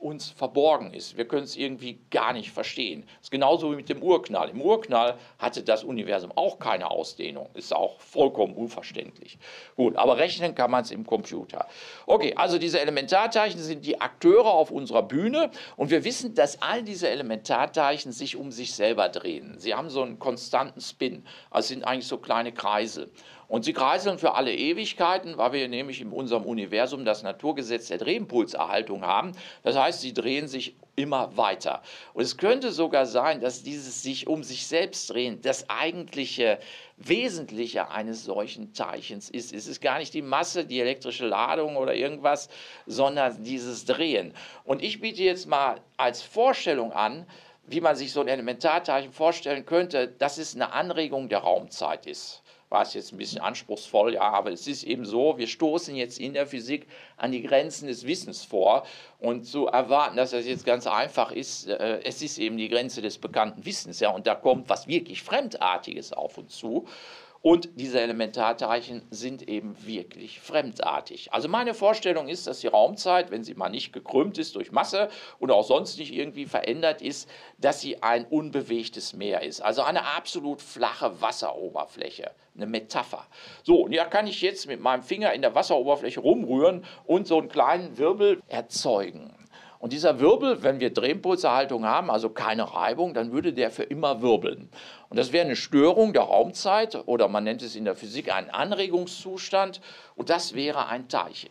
uns verborgen ist. Wir können es irgendwie gar nicht verstehen. Das ist genauso wie mit dem Urknall. Im Urknall hatte das Universum auch keine Ausdehnung. Ist auch vollkommen unverständlich. Gut, aber rechnen kann man es im Computer. Okay, also diese Elementarteilchen sind die Akteure auf unserer Bühne und wir wissen, dass all diese Elementarteilchen sich um sich selber drehen. Sie haben so einen konstanten Spin, also sind eigentlich so kleine Kreisel. Und sie kreiseln für alle Ewigkeiten, weil wir nämlich in unserem Universum das Naturgesetz der Drehimpulserhaltung haben. Das heißt, sie drehen sich immer weiter. Und es könnte sogar sein, dass dieses sich um sich selbst drehen das eigentliche Wesentliche eines solchen Teilchens ist. Es ist gar nicht die Masse, die elektrische Ladung oder irgendwas, sondern dieses Drehen. Und ich biete jetzt mal als Vorstellung an, wie man sich so ein Elementarteilchen vorstellen könnte, dass es eine Anregung der Raumzeit ist. War es jetzt ein bisschen anspruchsvoll, ja, aber es ist eben so, wir stoßen jetzt in der Physik an die Grenzen des Wissens vor und zu erwarten, dass das jetzt ganz einfach ist, es ist eben die Grenze des bekannten Wissens, ja, und da kommt was wirklich Fremdartiges auf uns zu. Und diese Elementarteilchen sind eben wirklich fremdartig. Also meine Vorstellung ist, dass die Raumzeit, wenn sie mal nicht gekrümmt ist durch Masse und auch sonst nicht irgendwie verändert ist, dass sie ein unbewegtes Meer ist. Also eine absolut flache Wasseroberfläche, eine Metapher. So, und ja, kann ich jetzt mit meinem Finger in der Wasseroberfläche rumrühren und so einen kleinen Wirbel erzeugen. Und dieser Wirbel, wenn wir Drehimpulserhaltung haben, also keine Reibung, dann würde der für immer wirbeln. Und das wäre eine Störung der Raumzeit oder man nennt es in der Physik einen Anregungszustand und das wäre ein Teilchen.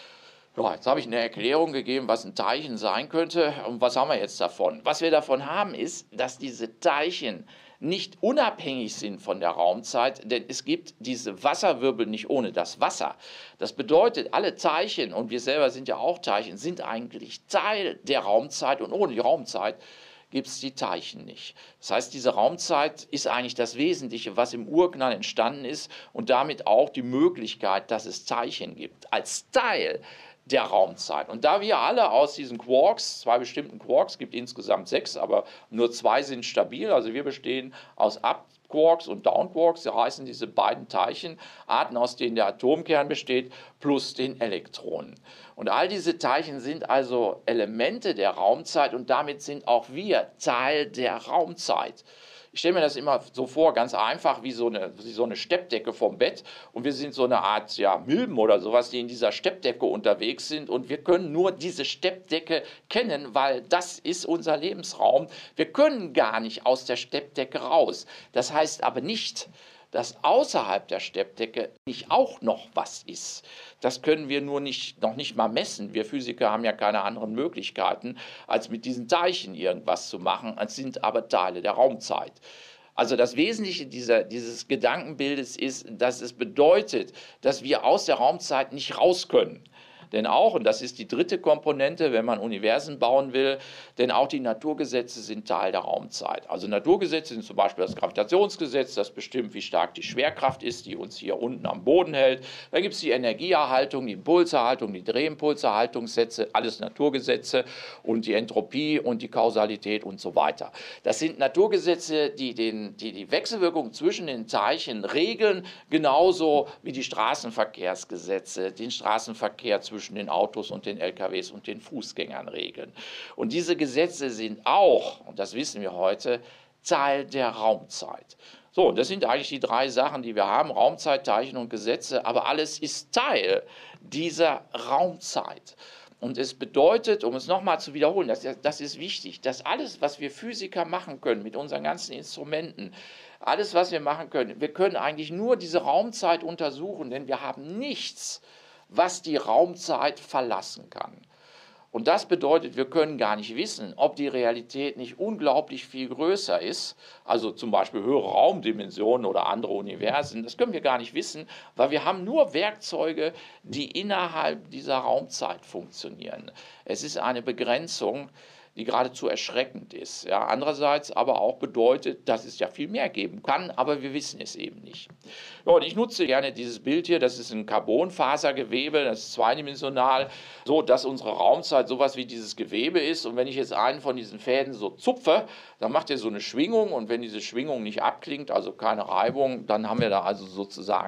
Ja, jetzt habe ich eine Erklärung gegeben, was ein Teilchen sein könnte und was haben wir jetzt davon? Was wir davon haben ist, dass diese Teilchen nicht unabhängig sind von der Raumzeit, denn es gibt diese Wasserwirbel nicht ohne das Wasser. Das bedeutet, alle Teilchen, und wir selber sind ja auch Teilchen, sind eigentlich Teil der Raumzeit und ohne die Raumzeit gibt es die Teilchen nicht. Das heißt, diese Raumzeit ist eigentlich das Wesentliche, was im Urknall entstanden ist und damit auch die Möglichkeit, dass es Teilchen gibt, als Teil der Raumzeit. Und da wir alle aus diesen Quarks, 2 bestimmten Quarks, gibt insgesamt 6, aber nur 2 sind stabil, also wir bestehen aus Up-Quarks und Down-Quarks, das heißen diese beiden Teilchenarten, aus denen der Atomkern besteht, plus den Elektronen. Und all diese Teilchen sind also Elemente der Raumzeit und damit sind auch wir Teil der Raumzeit. Ich stelle mir das immer so vor, ganz einfach wie so eine Steppdecke vom Bett und wir sind so eine Art Milben oder sowas, die in dieser Steppdecke unterwegs sind und wir können nur diese Steppdecke kennen, weil das ist unser Lebensraum. Wir können gar nicht aus der Steppdecke raus. Das heißt aber nicht, dass außerhalb der Steppdecke nicht auch noch was ist. Das können wir noch nicht mal messen. Wir Physiker haben ja keine anderen Möglichkeiten, als mit diesen Teilchen irgendwas zu machen. Es sind aber Teile der Raumzeit. Also das Wesentliche dieses Gedankenbildes ist, dass es bedeutet, dass wir aus der Raumzeit nicht raus können. Denn auch, und das ist die dritte Komponente, wenn man Universen bauen will, denn auch die Naturgesetze sind Teil der Raumzeit. Also Naturgesetze sind zum Beispiel das Gravitationsgesetz, das bestimmt, wie stark die Schwerkraft ist, die uns hier unten am Boden hält. Dann gibt es die Energieerhaltung, die Impulserhaltung, die Drehimpulserhaltungssätze, alles Naturgesetze und die Entropie und die Kausalität und so weiter. Das sind Naturgesetze, die die Wechselwirkung zwischen den Teilchen regeln, genauso wie die Straßenverkehrsgesetze, den Straßenverkehr zwischen den Autos und den LKWs und den Fußgängern regeln. Und diese Gesetze sind auch, und das wissen wir heute, Teil der Raumzeit. So, das sind eigentlich die 3 Sachen, die wir haben, Raumzeit, Teilchen und Gesetze, aber alles ist Teil dieser Raumzeit. Und es bedeutet, um es nochmal zu wiederholen, das ist wichtig, dass alles, was wir Physiker machen können mit unseren ganzen Instrumenten, alles, was wir machen können, wir können eigentlich nur diese Raumzeit untersuchen, denn wir haben nichts, was die Raumzeit verlassen kann. Und das bedeutet, wir können gar nicht wissen, ob die Realität nicht unglaublich viel größer ist, also zum Beispiel höhere Raumdimensionen oder andere Universen, das können wir gar nicht wissen, weil wir haben nur Werkzeuge, die innerhalb dieser Raumzeit funktionieren. Es ist eine Begrenzung, die geradezu erschreckend ist. Ja, andererseits aber auch bedeutet, dass es ja viel mehr geben kann, aber wir wissen es eben nicht. Ja, und ich nutze gerne dieses Bild hier, das ist ein Carbonfasergewebe, das ist zweidimensional, so dass unsere Raumzeit sowas wie dieses Gewebe ist. Und wenn ich jetzt einen von diesen Fäden so zupfe, dann macht er so eine Schwingung und wenn diese Schwingung nicht abklingt, also keine Reibung, dann haben wir da also sozusagen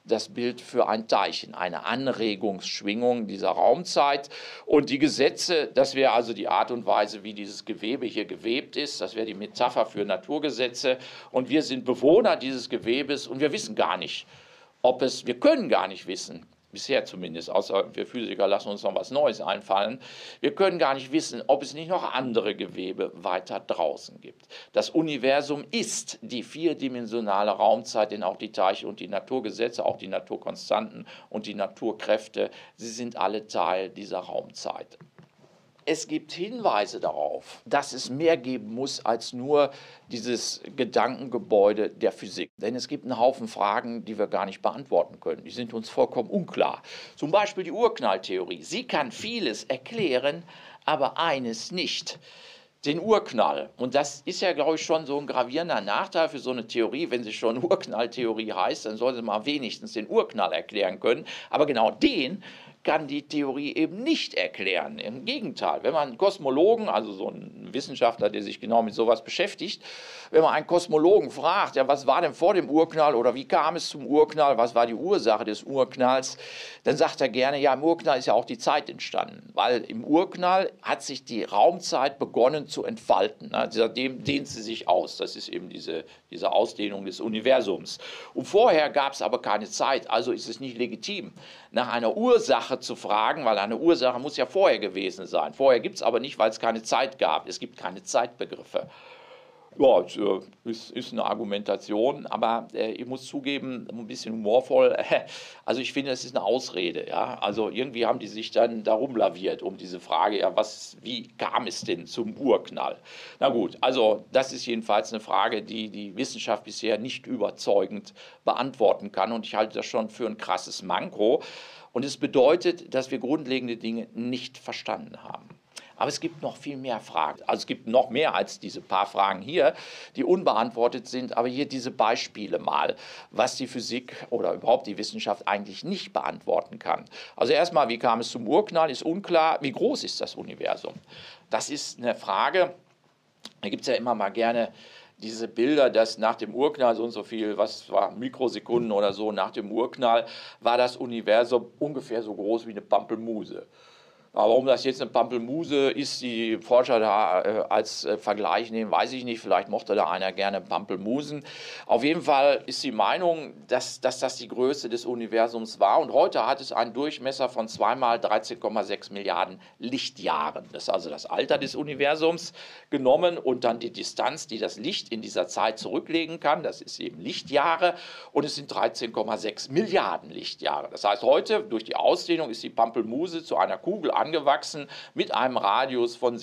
das Bild für ein Teilchen, eine Anregungsschwingung dieser Raumzeit. Und die Gesetze, das wäre also die Art und Weise, wie dieses Gewebe hier gewebt ist, das wäre die Metapher für Naturgesetze. Und wir sind Bewohner dieses Gewebes und wir wissen gar nicht, wir können gar nicht wissen, bisher zumindest, außer wir Physiker lassen uns noch was Neues einfallen, wir können gar nicht wissen, ob es nicht noch andere Gewebe weiter draußen gibt. Das Universum ist die vierdimensionale Raumzeit, denn auch die Teilchen und die Naturgesetze, auch die Naturkonstanten und die Naturkräfte, sie sind alle Teil dieser Raumzeit. Es gibt Hinweise darauf, dass es mehr geben muss als nur dieses Gedankengebäude der Physik. Denn es gibt einen Haufen Fragen, die wir gar nicht beantworten können. Die sind uns vollkommen unklar. Zum Beispiel die Urknalltheorie. Sie kann vieles erklären, aber eines nicht. Den Urknall. Und das ist ja, glaube ich, schon so ein gravierender Nachteil für so eine Theorie. Wenn sie schon Urknalltheorie heißt, dann sollte man wenigstens den Urknall erklären können. Aber genau den kann die Theorie eben nicht erklären. Im Gegenteil, wenn man einen Kosmologen, also so einen Wissenschaftler, der sich genau mit sowas beschäftigt, wenn man einen Kosmologen fragt, ja, was war denn vor dem Urknall oder wie kam es zum Urknall, was war die Ursache des Urknalls, dann sagt er gerne, ja, im Urknall ist ja auch die Zeit entstanden, weil im Urknall hat sich die Raumzeit begonnen zu entfalten. Seitdem dehnt sie sich aus. Das ist eben diese Ausdehnung des Universums. Und vorher gab es aber keine Zeit, also ist es nicht legitim, nach einer Ursache zu fragen, weil eine Ursache muss ja vorher gewesen sein. Vorher gibt es aber nicht, weil es keine Zeit gab. Es gibt keine Zeitbegriffe. Ja, ist eine Argumentation, aber ich muss zugeben, ein bisschen humorvoll, also ich finde, es ist eine Ausrede. Ja? Also irgendwie haben die sich dann darum laviert, um diese Frage, ja, wie kam es denn zum Urknall? Na gut, also das ist jedenfalls eine Frage, die die Wissenschaft bisher nicht überzeugend beantworten kann und ich halte das schon für ein krasses Manko und es bedeutet, dass wir grundlegende Dinge nicht verstanden haben. Aber es gibt noch viel mehr Fragen. Also es gibt noch mehr als diese paar Fragen hier, die unbeantwortet sind. Aber hier diese Beispiele mal, was die Physik oder überhaupt die Wissenschaft eigentlich nicht beantworten kann. Also erstmal, wie kam es zum Urknall, ist unklar. Wie groß ist das Universum? Das ist eine Frage, da gibt es ja immer mal gerne diese Bilder, dass nach dem Urknall so und so viel, was war, Mikrosekunden oder so, nach dem Urknall war das Universum ungefähr so groß wie eine Pampelmuse. Aber warum das jetzt eine Pampelmuse ist, die Forscher da als Vergleich nehmen, weiß ich nicht. Vielleicht mochte da einer gerne Pampelmusen. Auf jeden Fall ist die Meinung, dass das die Größe des Universums war. Und heute hat es einen Durchmesser von 2 mal 13,6 Milliarden Lichtjahren. Das ist also das Alter des Universums genommen und dann die Distanz, die das Licht in dieser Zeit zurücklegen kann. Das ist eben Lichtjahre und es sind 13,6 Milliarden Lichtjahre. Das heißt, heute durch die Ausdehnung ist die Pampelmuse zu einer Kugel angewachsen mit einem Radius von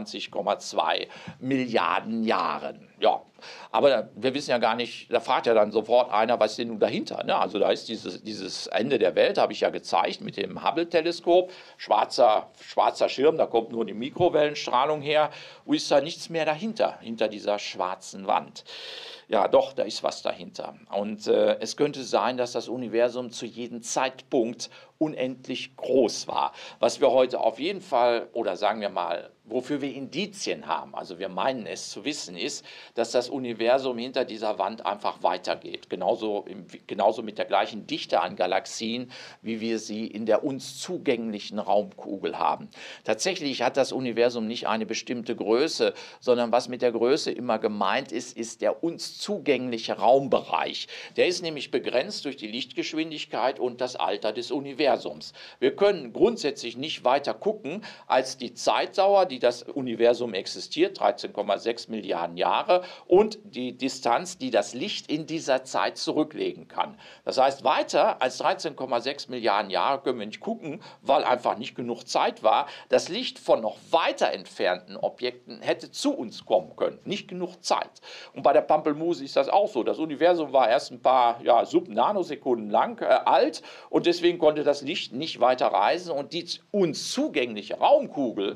27,2 Milliarden Jahren. Ja, aber wir wissen ja gar nicht, da fragt ja dann sofort einer, was ist denn nun dahinter? Ne? Also da ist dieses Ende der Welt, habe ich ja gezeigt mit dem Hubble-Teleskop, schwarzer Schirm, da kommt nur die Mikrowellenstrahlung her, wo ist da nichts mehr dahinter, hinter dieser schwarzen Wand. Ja, doch, da ist was dahinter. Und es könnte sein, dass das Universum zu jedem Zeitpunkt unendlich groß war. Was wir heute auf jeden Fall, oder sagen wir mal, wofür wir Indizien haben, also wir meinen es zu wissen, ist, dass das Universum hinter dieser Wand einfach weitergeht. Genauso mit der gleichen Dichte an Galaxien, wie wir sie in der uns zugänglichen Raumkugel haben. Tatsächlich hat das Universum nicht eine bestimmte Größe, sondern was mit der Größe immer gemeint ist, ist der uns zugängliche Raumbereich. Der ist nämlich begrenzt durch die Lichtgeschwindigkeit und das Alter des Universums. Wir können grundsätzlich nicht weiter gucken als die Zeitdauer, die das Universum existiert, 13,6 Milliarden Jahre, und die Distanz, die das Licht in dieser Zeit zurücklegen kann. Das heißt, weiter als 13,6 Milliarden Jahre können wir nicht gucken, weil einfach nicht genug Zeit war. Das Licht von noch weiter entfernten Objekten hätte zu uns kommen können. Nicht genug Zeit. Und bei der Pampelmuse ist das auch so. Das Universum war erst ein paar Sub-Nanosekunden lang alt und deswegen konnte das Licht nicht weiter reisen und die uns zugängliche Raumkugel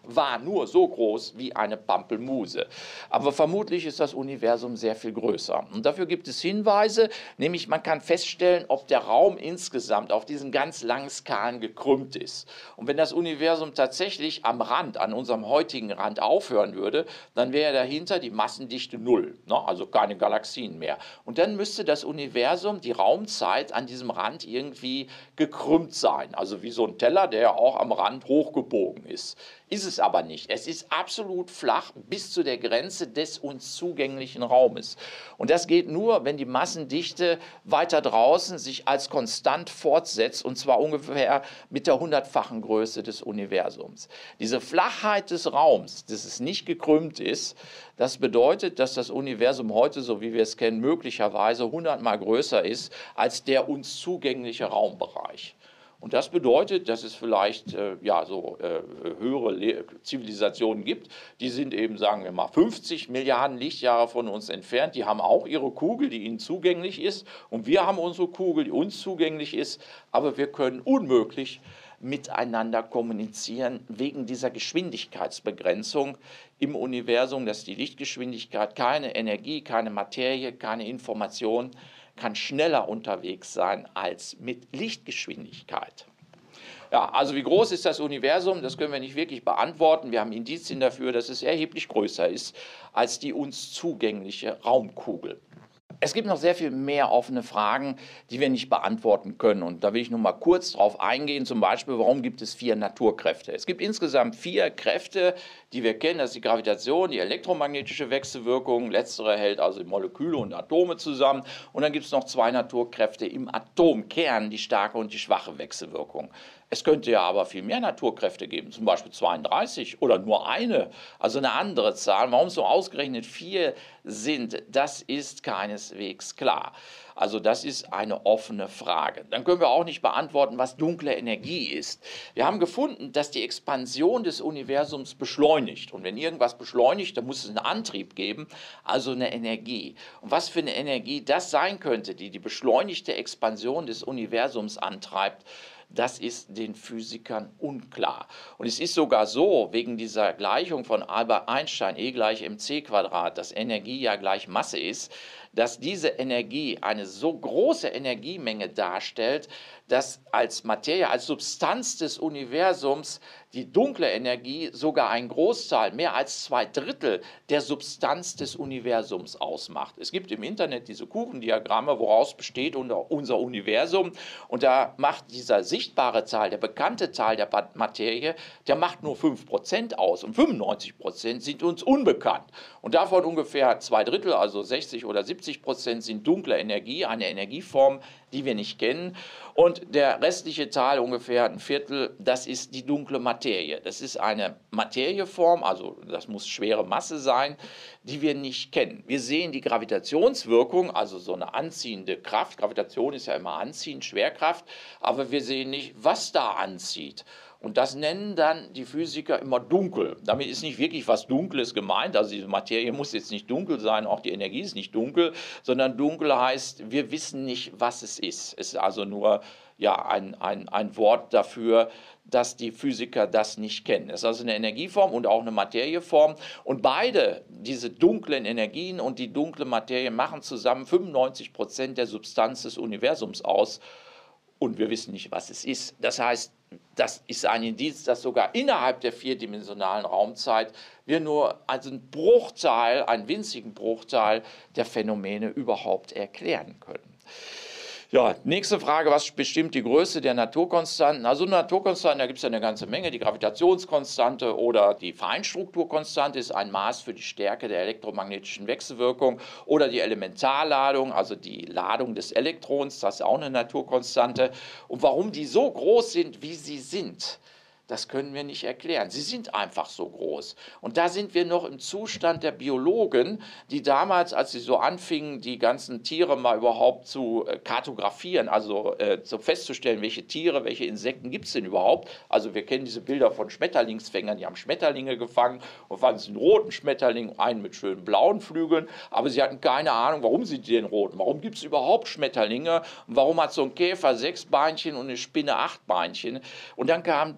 war nur so groß wie eine Pampelmuse. Aber vermutlich ist das Universum sehr viel größer. Und dafür gibt es Hinweise, nämlich man kann feststellen, ob der Raum insgesamt auf diesen ganz langen Skalen gekrümmt ist. Und wenn das Universum tatsächlich am Rand, an unserem heutigen Rand aufhören würde, dann wäre dahinter die Massendichte null, ne? Also keine Galaxien mehr. Und dann müsste das Universum, die Raumzeit an diesem Rand irgendwie gekrümmt sein. Also wie so ein Teller, der ja auch am Rand hochgebogen ist. Ist es aber nicht. Es ist absolut flach bis zu der Grenze des uns zugänglichen Raumes. Und das geht nur, wenn die Massendichte weiter draußen sich als konstant fortsetzt, und zwar ungefähr mit der 100-fachen Größe des Universums. Diese Flachheit des Raums, dass es nicht gekrümmt ist, das bedeutet, dass das Universum heute, so wie wir es kennen, möglicherweise 100-mal größer ist als der uns zugängliche Raumbereich. Und das bedeutet, dass es vielleicht höhere Zivilisationen gibt, die sind eben, sagen wir mal, 50 Milliarden Lichtjahre von uns entfernt. Die haben auch ihre Kugel, die ihnen zugänglich ist. Und wir haben unsere Kugel, die uns zugänglich ist. Aber wir können unmöglich miteinander kommunizieren wegen dieser Geschwindigkeitsbegrenzung im Universum, dass die Lichtgeschwindigkeit keine Energie, keine Materie, keine Information kann schneller unterwegs sein als mit Lichtgeschwindigkeit. Ja, also wie groß ist das Universum? Das können wir nicht wirklich beantworten. Wir haben Indizien dafür, dass es erheblich größer ist als die uns zugängliche Raumkugel. Es gibt noch sehr viel mehr offene Fragen, die wir nicht beantworten können. Und da will ich nur mal kurz drauf eingehen. Zum Beispiel, warum gibt es 4 Naturkräfte? Es gibt insgesamt 4 Kräfte, die wir kennen. Das ist die Gravitation, die elektromagnetische Wechselwirkung. Letztere hält also Moleküle und Atome zusammen. Und dann gibt es noch 2 Naturkräfte im Atomkern, die starke und die schwache Wechselwirkung. Es könnte ja aber viel mehr Naturkräfte geben, zum Beispiel 32 oder nur eine, also eine andere Zahl. Warum so ausgerechnet 4 sind, das ist keineswegs klar. Also das ist eine offene Frage. Dann können wir auch nicht beantworten, was dunkle Energie ist. Wir haben gefunden, dass die Expansion des Universums beschleunigt. Und wenn irgendwas beschleunigt, dann muss es einen Antrieb geben, also eine Energie. Und was für eine Energie das sein könnte, die die beschleunigte Expansion des Universums antreibt, das ist den Physikern unklar. Und es ist sogar so, wegen dieser Gleichung von Albert Einstein, E = mc², dass Energie ja gleich Masse ist, dass diese Energie eine so große Energiemenge darstellt, dass als Materie, als Substanz des Universums die dunkle Energie sogar einen Großteil, mehr als 2/3 der Substanz des Universums ausmacht. Es gibt im Internet diese Kuchendiagramme, woraus besteht unser Universum, und da macht dieser sichtbare Teil, der bekannte Teil der Materie, der macht nur 5% aus und 95% sind uns unbekannt. Und davon ungefähr 2/3, also 60 oder 70% sind dunkle Energie, eine Energieform, die wir nicht kennen. Und der restliche Teil, ungefähr 1/4, das ist die dunkle Materie. Das ist eine Materieform, also das muss schwere Masse sein, die wir nicht kennen. Wir sehen die Gravitationswirkung, also so eine anziehende Kraft. Gravitation ist ja immer anziehend, Schwerkraft, aber wir sehen nicht, was da anzieht. Und das nennen dann die Physiker immer dunkel. Damit ist nicht wirklich was Dunkles gemeint. Also diese Materie muss jetzt nicht dunkel sein, auch die Energie ist nicht dunkel, sondern dunkel heißt, wir wissen nicht, was es ist. Es ist also nur ein Wort dafür, dass die Physiker das nicht kennen. Es ist also eine Energieform und auch eine Materieform. Und beide, diese dunklen Energien und die dunkle Materie, machen zusammen 95% der Substanz des Universums aus. Und wir wissen nicht, was es ist. Das heißt, das ist ein Indiz, dass sogar innerhalb der 4-dimensionalen Raumzeit wir nur einen Bruchteil, einen winzigen Bruchteil der Phänomene überhaupt erklären können. Ja, nächste Frage, was bestimmt die Größe der Naturkonstanten? Also Naturkonstanten, da gibt es ja eine ganze Menge. Die Gravitationskonstante oder die Feinstrukturkonstante ist ein Maß für die Stärke der elektromagnetischen Wechselwirkung, oder die Elementarladung, also die Ladung des Elektrons, das ist auch eine Naturkonstante. Und warum die so groß sind, wie sie sind, das können wir nicht erklären. Sie sind einfach so groß. Und da sind wir noch im Zustand der Biologen, die damals, als sie so anfingen, die ganzen Tiere mal überhaupt zu kartografieren, also so festzustellen, welche Tiere, welche Insekten gibt es denn überhaupt. Also wir kennen diese Bilder von Schmetterlingsfängern, die haben Schmetterlinge gefangen und fanden sie einen roten Schmetterling, einen mit schönen blauen Flügeln, aber sie hatten keine Ahnung, warum sind die denn roten? Warum gibt es überhaupt Schmetterlinge? Und warum hat so ein Käfer 6 Beinchen und eine Spinne 8 Beinchen? Und dann kam Darwins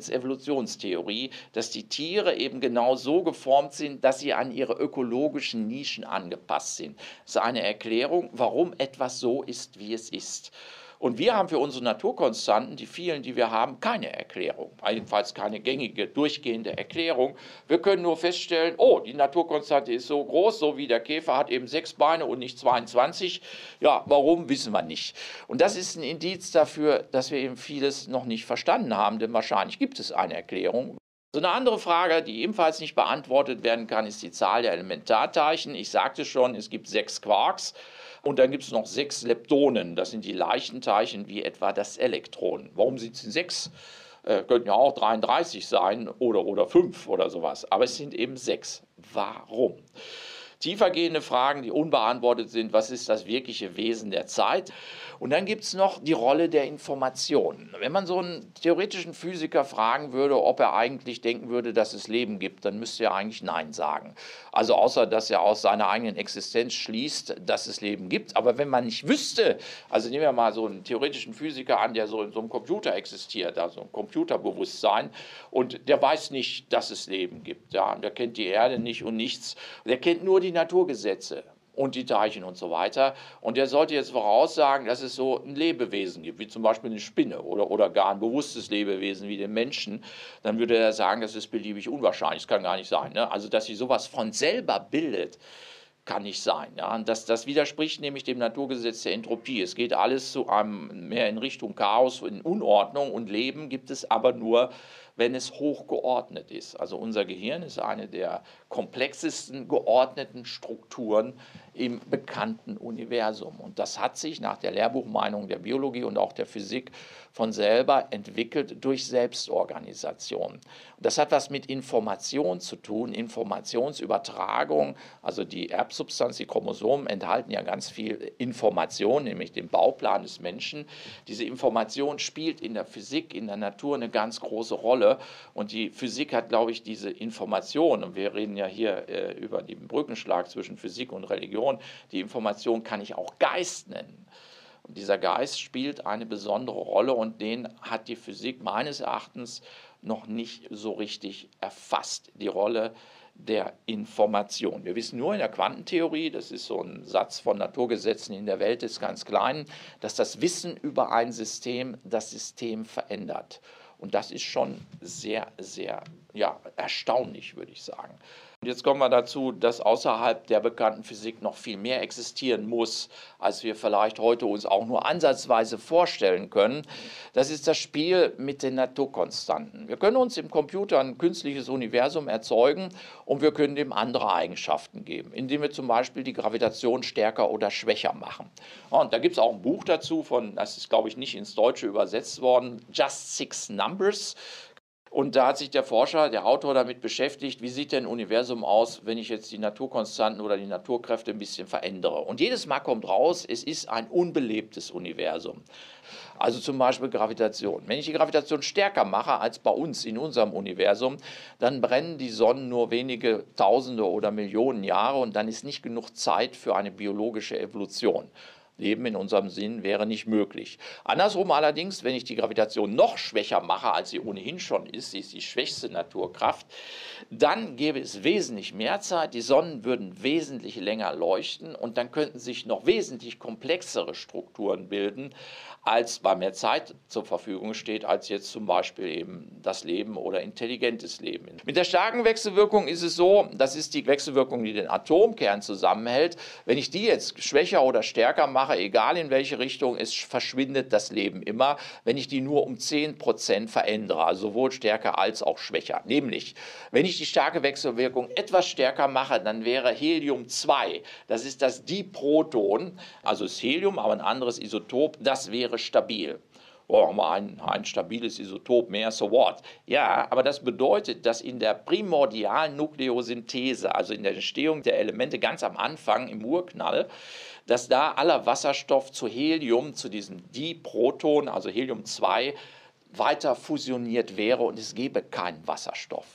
Evolutionstheorie, dass die Tiere eben genau so geformt sind, dass sie an ihre ökologischen Nischen angepasst sind. Das ist eine Erklärung, warum etwas so ist, wie es ist. Und wir haben für unsere Naturkonstanten, die vielen, die wir haben, keine Erklärung. Jedenfalls keine gängige, durchgehende Erklärung. Wir können nur feststellen, oh, die Naturkonstante ist so groß, so wie der Käfer hat eben 6 Beine und nicht 22. Ja, warum, wissen wir nicht. Und das ist ein Indiz dafür, dass wir eben vieles noch nicht verstanden haben, denn wahrscheinlich gibt es eine Erklärung. So eine andere Frage, die ebenfalls nicht beantwortet werden kann, ist die Zahl der Elementarteilchen. Ich sagte schon, es gibt 6 Quarks. Und dann gibt es noch 6 Leptonen, das sind die leichten Teilchen wie etwa das Elektron. Warum sind es 6? Könnten ja auch 33 sein oder 5 oder sowas, aber es sind eben 6. Warum? Tiefergehende Fragen, die unbeantwortet sind, was ist das wirkliche Wesen der Zeit? Und dann gibt es noch die Rolle der Information. Wenn man so einen theoretischen Physiker fragen würde, ob er eigentlich denken würde, dass es Leben gibt, dann müsste er eigentlich Nein sagen. Also außer, dass er aus seiner eigenen Existenz schließt, dass es Leben gibt. Aber wenn man nicht wüsste, also nehmen wir mal so einen theoretischen Physiker an, der so in so einem Computer existiert, also ein Computerbewusstsein, und der weiß nicht, dass es Leben gibt. Ja, der kennt die Erde nicht und nichts. Der kennt nur die Naturgesetze und die Teilchen und so weiter. Und der sollte jetzt voraussagen, dass es so ein Lebewesen gibt, wie zum Beispiel eine Spinne oder gar ein bewusstes Lebewesen wie den Menschen. Dann würde er sagen, das ist beliebig unwahrscheinlich. Das kann gar nicht sein. Ne? Also, dass sich sowas von selber bildet, kann nicht sein. Ja? Und das widerspricht nämlich dem Naturgesetz der Entropie. Es geht alles zu einem mehr in Richtung Chaos, in Unordnung, und Leben gibt es aber nur, wenn es hochgeordnet ist. Also unser Gehirn ist eine der komplexesten geordneten Strukturen im bekannten Universum. Und das hat sich nach der Lehrbuchmeinung der Biologie und auch der Physik von selber entwickelt durch Selbstorganisation. Und das hat was mit Information zu tun, Informationsübertragung. Also die Erbsubstanz, die Chromosomen enthalten ja ganz viel Information, nämlich den Bauplan des Menschen. Diese Information spielt in der Physik, in der Natur eine ganz große Rolle. Und die Physik hat, glaube ich, diese Information, und wir reden ja hier über den Brückenschlag zwischen Physik und Religion, die Information kann ich auch Geist nennen. Und dieser Geist spielt eine besondere Rolle, und den hat die Physik meines Erachtens noch nicht so richtig erfasst, die Rolle der Information. Wir wissen nur in der Quantentheorie, das ist so ein Satz von Naturgesetzen in der Welt des ganz Kleinen, dass das Wissen über ein System das System verändert. Und das ist schon sehr, sehr erstaunlich, würde ich sagen. Und jetzt kommen wir dazu, dass außerhalb der bekannten Physik noch viel mehr existieren muss, als wir vielleicht heute uns auch nur ansatzweise vorstellen können. Das ist das Spiel mit den Naturkonstanten. Wir können uns im Computer ein künstliches Universum erzeugen und wir können dem andere Eigenschaften geben, indem wir zum Beispiel die Gravitation stärker oder schwächer machen. Und da gibt es auch ein Buch dazu, das ist, glaube ich, nicht ins Deutsche übersetzt worden, Just Six Numbers. Und da hat sich der Forscher, der Autor damit beschäftigt, wie sieht denn ein Universum aus, wenn ich jetzt die Naturkonstanten oder die Naturkräfte ein bisschen verändere. Und jedes Mal kommt raus, es ist ein unbelebtes Universum. Also zum Beispiel Gravitation. Wenn ich die Gravitation stärker mache als bei uns in unserem Universum, dann brennen die Sonnen nur wenige Tausende oder Millionen Jahre, und dann ist nicht genug Zeit für eine biologische Evolution. Leben in unserem Sinn wäre nicht möglich. Andersrum allerdings, wenn ich die Gravitation noch schwächer mache, als sie ohnehin schon ist, sie ist die schwächste Naturkraft, dann gäbe es wesentlich mehr Zeit, die Sonnen würden wesentlich länger leuchten, und dann könnten sich noch wesentlich komplexere Strukturen bilden, weil mehr Zeit zur Verfügung steht, als jetzt zum Beispiel eben das Leben oder intelligentes Leben. Mit der starken Wechselwirkung ist es so, das ist die Wechselwirkung, die den Atomkern zusammenhält. Wenn ich die jetzt schwächer oder stärker mache, egal in welche Richtung, es verschwindet das Leben immer, wenn ich die nur um 10% verändere, also sowohl stärker als auch schwächer. Nämlich, wenn ich die starke Wechselwirkung etwas stärker mache, dann wäre Helium-2, das ist das Diproton, also das Helium, aber ein anderes Isotop, das wäre stabil. Oh, ein stabiles Isotop mehr, so what? Ja, aber das bedeutet, dass in der primordialen Nukleosynthese, also in der Entstehung der Elemente ganz am Anfang im Urknall, dass da aller Wasserstoff zu Helium, zu diesem Diproton, also Helium-2, weiter fusioniert wäre und es gäbe keinen Wasserstoff.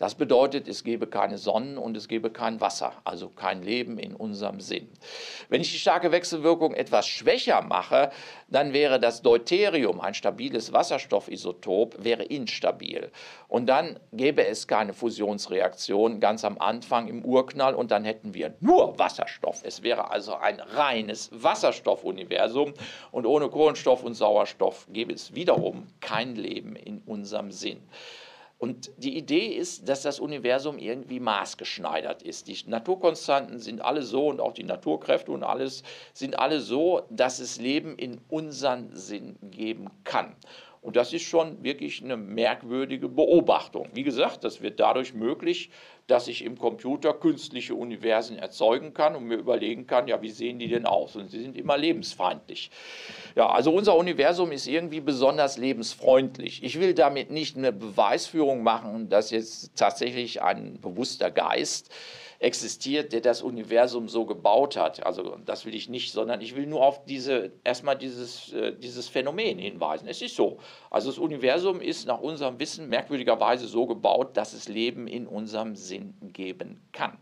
Das bedeutet, es gäbe keine Sonnen und es gäbe kein Wasser, also kein Leben in unserem Sinn. Wenn ich die starke Wechselwirkung etwas schwächer mache, dann wäre das Deuterium, ein stabiles Wasserstoffisotop, wäre instabil. Und dann gäbe es keine Fusionsreaktion ganz am Anfang im Urknall und dann hätten wir nur Wasserstoff. Es wäre also ein reines Wasserstoffuniversum und ohne Kohlenstoff und Sauerstoff gäbe es wiederum kein Leben in unserem Sinn. Und die Idee ist, dass das Universum irgendwie maßgeschneidert ist. Die Naturkonstanten sind alle so und auch die Naturkräfte und alles sind alle so, dass es Leben in unseren Sinn geben kann. Und das ist schon wirklich eine merkwürdige Beobachtung. Wie gesagt, das wird dadurch möglich, dass ich im Computer künstliche Universen erzeugen kann und mir überlegen kann, ja, wie sehen die denn aus? Und sie sind immer lebensfeindlich. Ja, also unser Universum ist irgendwie besonders lebensfreundlich. Ich will damit nicht eine Beweisführung machen, dass jetzt tatsächlich ein bewusster Geist existiert, der das Universum so gebaut hat. Also das will ich nicht, sondern ich will nur auf erstmal dieses Phänomen hinweisen. Es ist so. Also das Universum ist nach unserem Wissen merkwürdigerweise so gebaut, dass es Leben in unserem Sinn geben kann.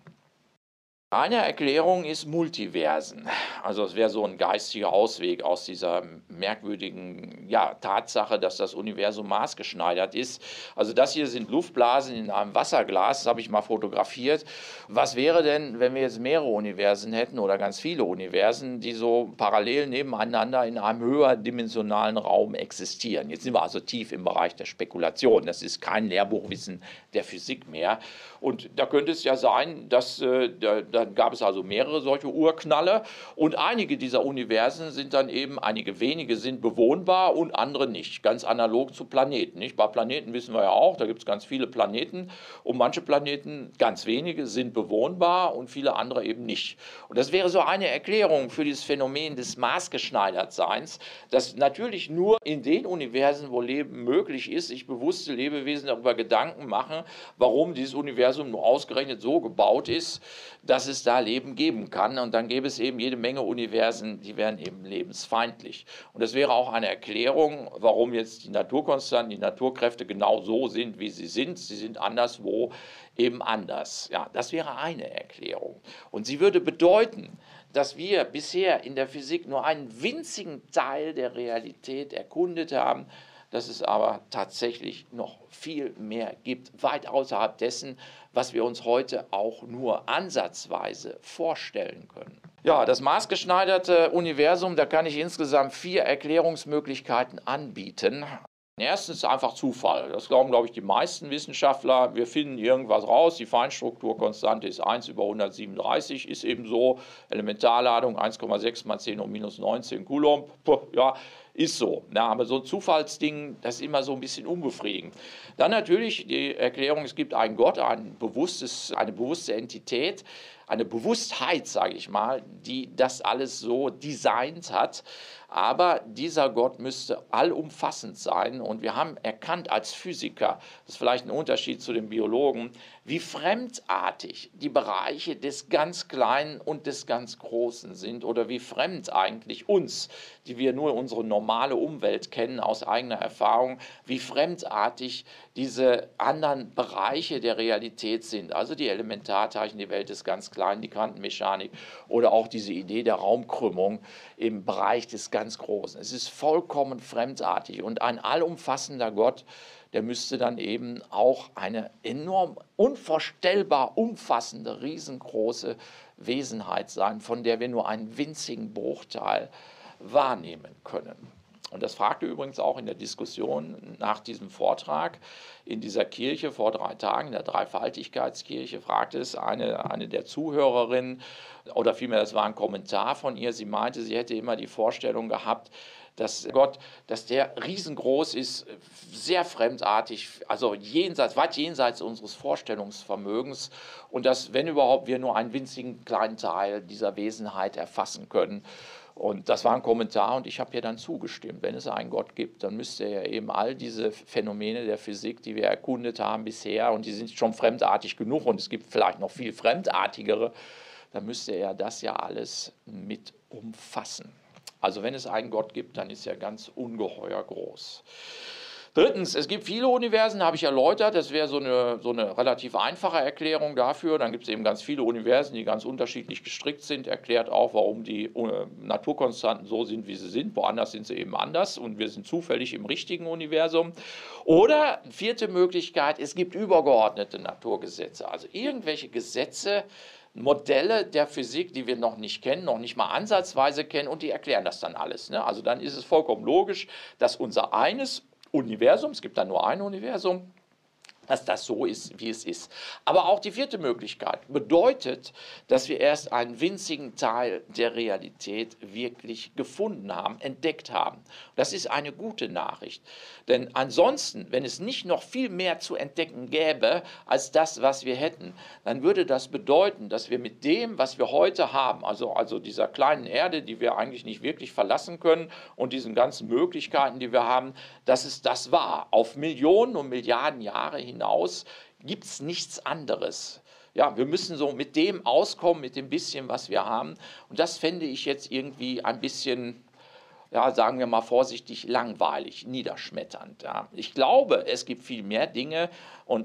Eine Erklärung ist Multiversen. Also es wäre so ein geistiger Ausweg aus dieser merkwürdigen Tatsache, dass das Universum maßgeschneidert ist. Also das hier sind Luftblasen in einem Wasserglas, das habe ich mal fotografiert. Was wäre denn, wenn wir jetzt mehrere Universen hätten oder ganz viele Universen, die so parallel nebeneinander in einem höherdimensionalen Raum existieren? Jetzt sind wir also tief im Bereich der Spekulation. Das ist kein Lehrbuchwissen der Physik mehr. Und da könnte es ja sein, dass dann gab es also mehrere solche Urknalle und einige dieser Universen sind dann eben, einige wenige sind bewohnbar und andere nicht, ganz analog zu Planeten. Nicht? Bei Planeten wissen wir ja auch, da gibt es ganz viele Planeten und manche Planeten, ganz wenige, sind bewohnbar und viele andere eben nicht. Und das wäre so eine Erklärung für dieses Phänomen des Maßgeschneidertseins, dass natürlich nur in den Universen, wo Leben möglich ist, sich bewusste Lebewesen darüber Gedanken machen, warum dieses Universum nur ausgerechnet so gebaut ist, dass es da Leben geben kann. Und dann gäbe es eben jede Menge Universen, die wären eben lebensfeindlich. Und das wäre auch eine Erklärung, warum jetzt die Naturkonstanten, die Naturkräfte genau so sind, wie sie sind. Sie sind anderswo eben anders. Ja, das wäre eine Erklärung. Und sie würde bedeuten, dass wir bisher in der Physik nur einen winzigen Teil der Realität erkundet haben, dass es aber tatsächlich noch viel mehr gibt, weit außerhalb dessen, was wir uns heute auch nur ansatzweise vorstellen können. Ja, das maßgeschneiderte Universum, da kann ich insgesamt 4 Erklärungsmöglichkeiten anbieten. Erstens einfach Zufall. Das glauben, glaube ich, die meisten Wissenschaftler. Wir finden irgendwas raus. Die Feinstrukturkonstante ist 1 über 137, ist eben so. Elementarladung 1,6 mal 10 hoch minus 19 Coulomb. Ja, ist so. Ja, aber so ein Zufallsding, das ist immer so ein bisschen unbefriedigend. Dann natürlich die Erklärung, es gibt einen Gott, eine bewusste Entität, eine Bewusstheit, sage ich mal, die das alles so designt hat. Aber dieser Gott müsste allumfassend sein. Und wir haben erkannt als Physiker, das ist vielleicht ein Unterschied zu den Biologen, wie fremdartig die Bereiche des ganz Kleinen und des ganz Großen sind oder wie fremd eigentlich uns, die wir nur unsere normale Umwelt kennen aus eigener Erfahrung, wie fremdartig diese anderen Bereiche der Realität sind. Also die Elementarteilchen, die Welt des ganz Kleinen, die Quantenmechanik oder auch diese Idee der Raumkrümmung im Bereich des ganz Großen. Es ist vollkommen fremdartig und ein allumfassender Gott, der müsste dann eben auch eine enorm, unvorstellbar umfassende, riesengroße Wesenheit sein, von der wir nur einen winzigen Bruchteil wahrnehmen können. Und das fragte übrigens auch in der Diskussion nach diesem Vortrag in dieser Kirche vor 3 Tagen, in der Dreifaltigkeitskirche, fragte es eine der Zuhörerinnen, oder vielmehr, das war ein Kommentar von ihr, sie meinte, sie hätte immer die Vorstellung gehabt, dass Gott, dass der riesengroß ist, sehr fremdartig, also weit jenseits unseres Vorstellungsvermögens und dass, wenn überhaupt, wir nur einen winzigen kleinen Teil dieser Wesenheit erfassen können. Und das war ein Kommentar und ich habe ihr dann zugestimmt. Wenn es einen Gott gibt, dann müsste er eben all diese Phänomene der Physik, die wir erkundet haben bisher, und die sind schon fremdartig genug und es gibt vielleicht noch viel fremdartigere, dann müsste er das ja alles mit umfassen. Also wenn es einen Gott gibt, dann ist er ganz ungeheuer groß. Drittens, es gibt viele Universen, habe ich erläutert, das wäre so eine relativ einfache Erklärung dafür. Dann gibt es eben ganz viele Universen, die ganz unterschiedlich gestrickt sind, erklärt auch, warum die Naturkonstanten so sind, wie sie sind. Woanders sind sie eben anders und wir sind zufällig im richtigen Universum. Oder vierte Möglichkeit, es gibt übergeordnete Naturgesetze, also irgendwelche Gesetze, Modelle der Physik, die wir noch nicht kennen, noch nicht mal ansatzweise kennen und die erklären das dann alles. Ne? Also dann ist es vollkommen logisch, dass unser eines Universum, es gibt dann nur ein Universum, dass das so ist, wie es ist. Aber auch die vierte Möglichkeit bedeutet, dass wir erst einen winzigen Teil der Realität wirklich gefunden haben, entdeckt haben. Das ist eine gute Nachricht. Denn ansonsten, wenn es nicht noch viel mehr zu entdecken gäbe als das, was wir hätten, dann würde das bedeuten, dass wir mit dem, was wir heute haben, also dieser kleinen Erde, die wir eigentlich nicht wirklich verlassen können und diesen ganzen Möglichkeiten, die wir haben, dass es das war. Auf Millionen und Milliarden Jahre hinaus gibt es nichts anderes. Ja, wir müssen so mit dem auskommen, mit dem bisschen, was wir haben. Und das fände ich jetzt irgendwie ein bisschen, ja, sagen wir mal vorsichtig, langweilig, niederschmetternd. Ja. Ich glaube, es gibt viel mehr Dinge und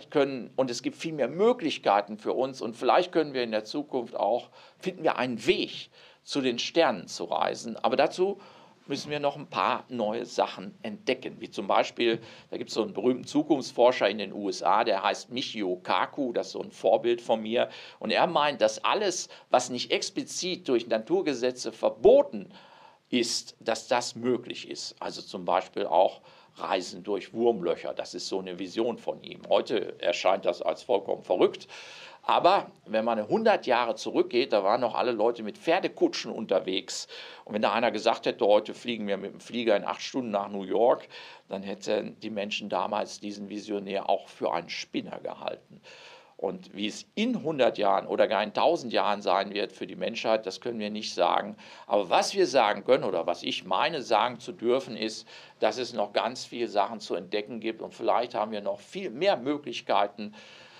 es gibt viel mehr Möglichkeiten für uns und vielleicht können wir in der Zukunft auch, finden wir einen Weg, zu den Sternen zu reisen. Aber dazu müssen wir noch ein paar neue Sachen entdecken. Wie zum Beispiel, da gibt es so einen berühmten Zukunftsforscher in den USA, der heißt Michio Kaku, das ist so ein Vorbild von mir. Und er meint, dass alles, was nicht explizit durch Naturgesetze verboten ist, dass das möglich ist. Also zum Beispiel auch Reisen durch Wurmlöcher. Das ist so eine Vision von ihm. Heute erscheint das als vollkommen verrückt. Aber wenn man 100 Jahre zurückgeht, da waren noch alle Leute mit Pferdekutschen unterwegs. Und wenn da einer gesagt hätte, heute fliegen wir mit dem Flieger in 8 Stunden nach New York, dann hätten die Menschen damals diesen Visionär auch für einen Spinner gehalten. Und wie es in 100 Jahren oder gar in 1000 Jahren sein wird für die Menschheit, das können wir nicht sagen. Aber was wir sagen können oder was ich meine sagen zu dürfen, ist, dass es noch ganz viele Sachen zu entdecken gibt. Und vielleicht haben wir noch viel mehr Möglichkeiten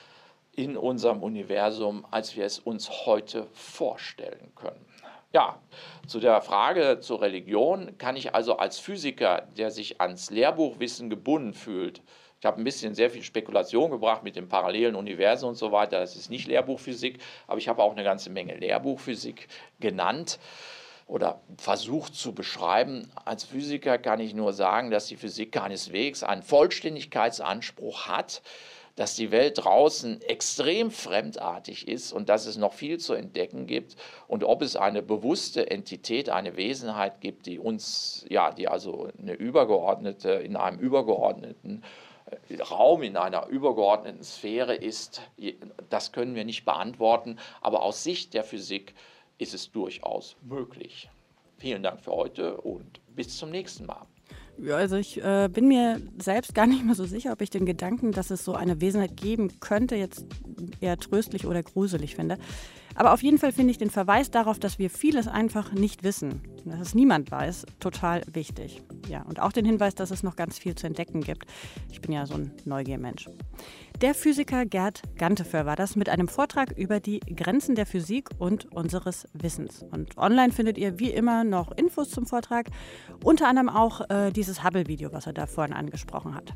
in unserem Universum, als wir es uns heute vorstellen können. Ja, zu der Frage zur Religion kann ich also als Physiker, der sich ans Lehrbuchwissen gebunden fühlt, ich habe ein bisschen sehr viel Spekulation gebracht mit den parallelen Universen und so weiter, das ist nicht Lehrbuchphysik, aber ich habe auch eine ganze Menge Lehrbuchphysik genannt oder versucht zu beschreiben. Als Physiker kann ich nur sagen, dass die Physik keineswegs einen Vollständigkeitsanspruch hat, dass die Welt draußen extrem fremdartig ist und dass es noch viel zu entdecken gibt und ob es eine bewusste Entität, eine Wesenheit gibt, die uns, ja, die also eine übergeordnete, in einem übergeordneten Raum, in einer übergeordneten Sphäre ist, das können wir nicht beantworten, aber aus Sicht der Physik ist es durchaus möglich. Vielen Dank für heute und bis zum nächsten Mal. Ja, also ich bin mir selbst gar nicht mehr so sicher, ob ich den Gedanken, dass es so eine Wesenheit geben könnte, jetzt eher tröstlich oder gruselig finde. Aber auf jeden Fall finde ich den Verweis darauf, dass wir vieles einfach nicht wissen, dass es niemand weiß, total wichtig. Ja, und auch den Hinweis, dass es noch ganz viel zu entdecken gibt. Ich bin ja so ein Neugiermensch. Der Physiker Gerd Ganteföhr war das mit einem Vortrag über die Grenzen der Physik und unseres Wissens. Und online findet ihr wie immer noch Infos zum Vortrag, unter anderem auch dieses Hubble-Video, was er da vorhin angesprochen hat.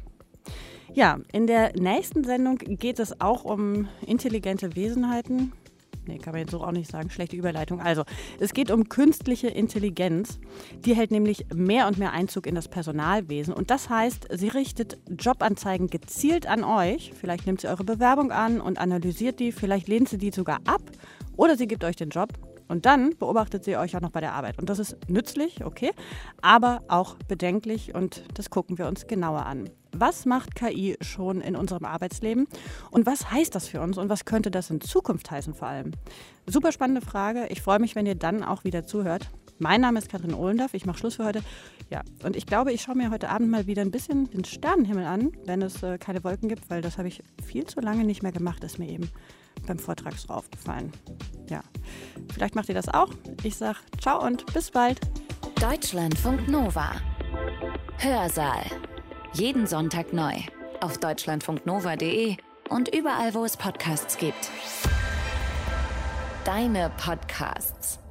Ja, in der nächsten Sendung geht es auch um intelligente Wesenheiten. Nee, kann man jetzt so auch nicht sagen, schlechte Überleitung. Also, es geht um künstliche Intelligenz. Die hält nämlich mehr und mehr Einzug in das Personalwesen. Und das heißt, sie richtet Jobanzeigen gezielt an euch. Vielleicht nimmt sie eure Bewerbung an und analysiert die. Vielleicht lehnt sie die sogar ab oder sie gibt euch den Job. Und dann beobachtet sie euch auch noch bei der Arbeit. Und das ist nützlich, okay, aber auch bedenklich und das gucken wir uns genauer an. Was macht KI schon in unserem Arbeitsleben und was heißt das für uns und was könnte das in Zukunft heißen vor allem? Super spannende Frage. Ich freue mich, wenn ihr dann auch wieder zuhört. Mein Name ist Katrin Ohlendorf, ich mache Schluss für heute. Ja, und ich glaube, ich schaue mir heute Abend mal wieder ein bisschen den Sternenhimmel an, wenn es keine Wolken gibt, weil das habe ich viel zu lange nicht mehr gemacht, ist mir eben beim Vortrag so aufgefallen. Ja, vielleicht macht ihr das auch. Ich sage ciao und bis bald. Deutschlandfunk Nova. Hörsaal. Jeden Sonntag neu. Auf deutschlandfunknova.de und überall, wo es Podcasts gibt. Deine Podcasts.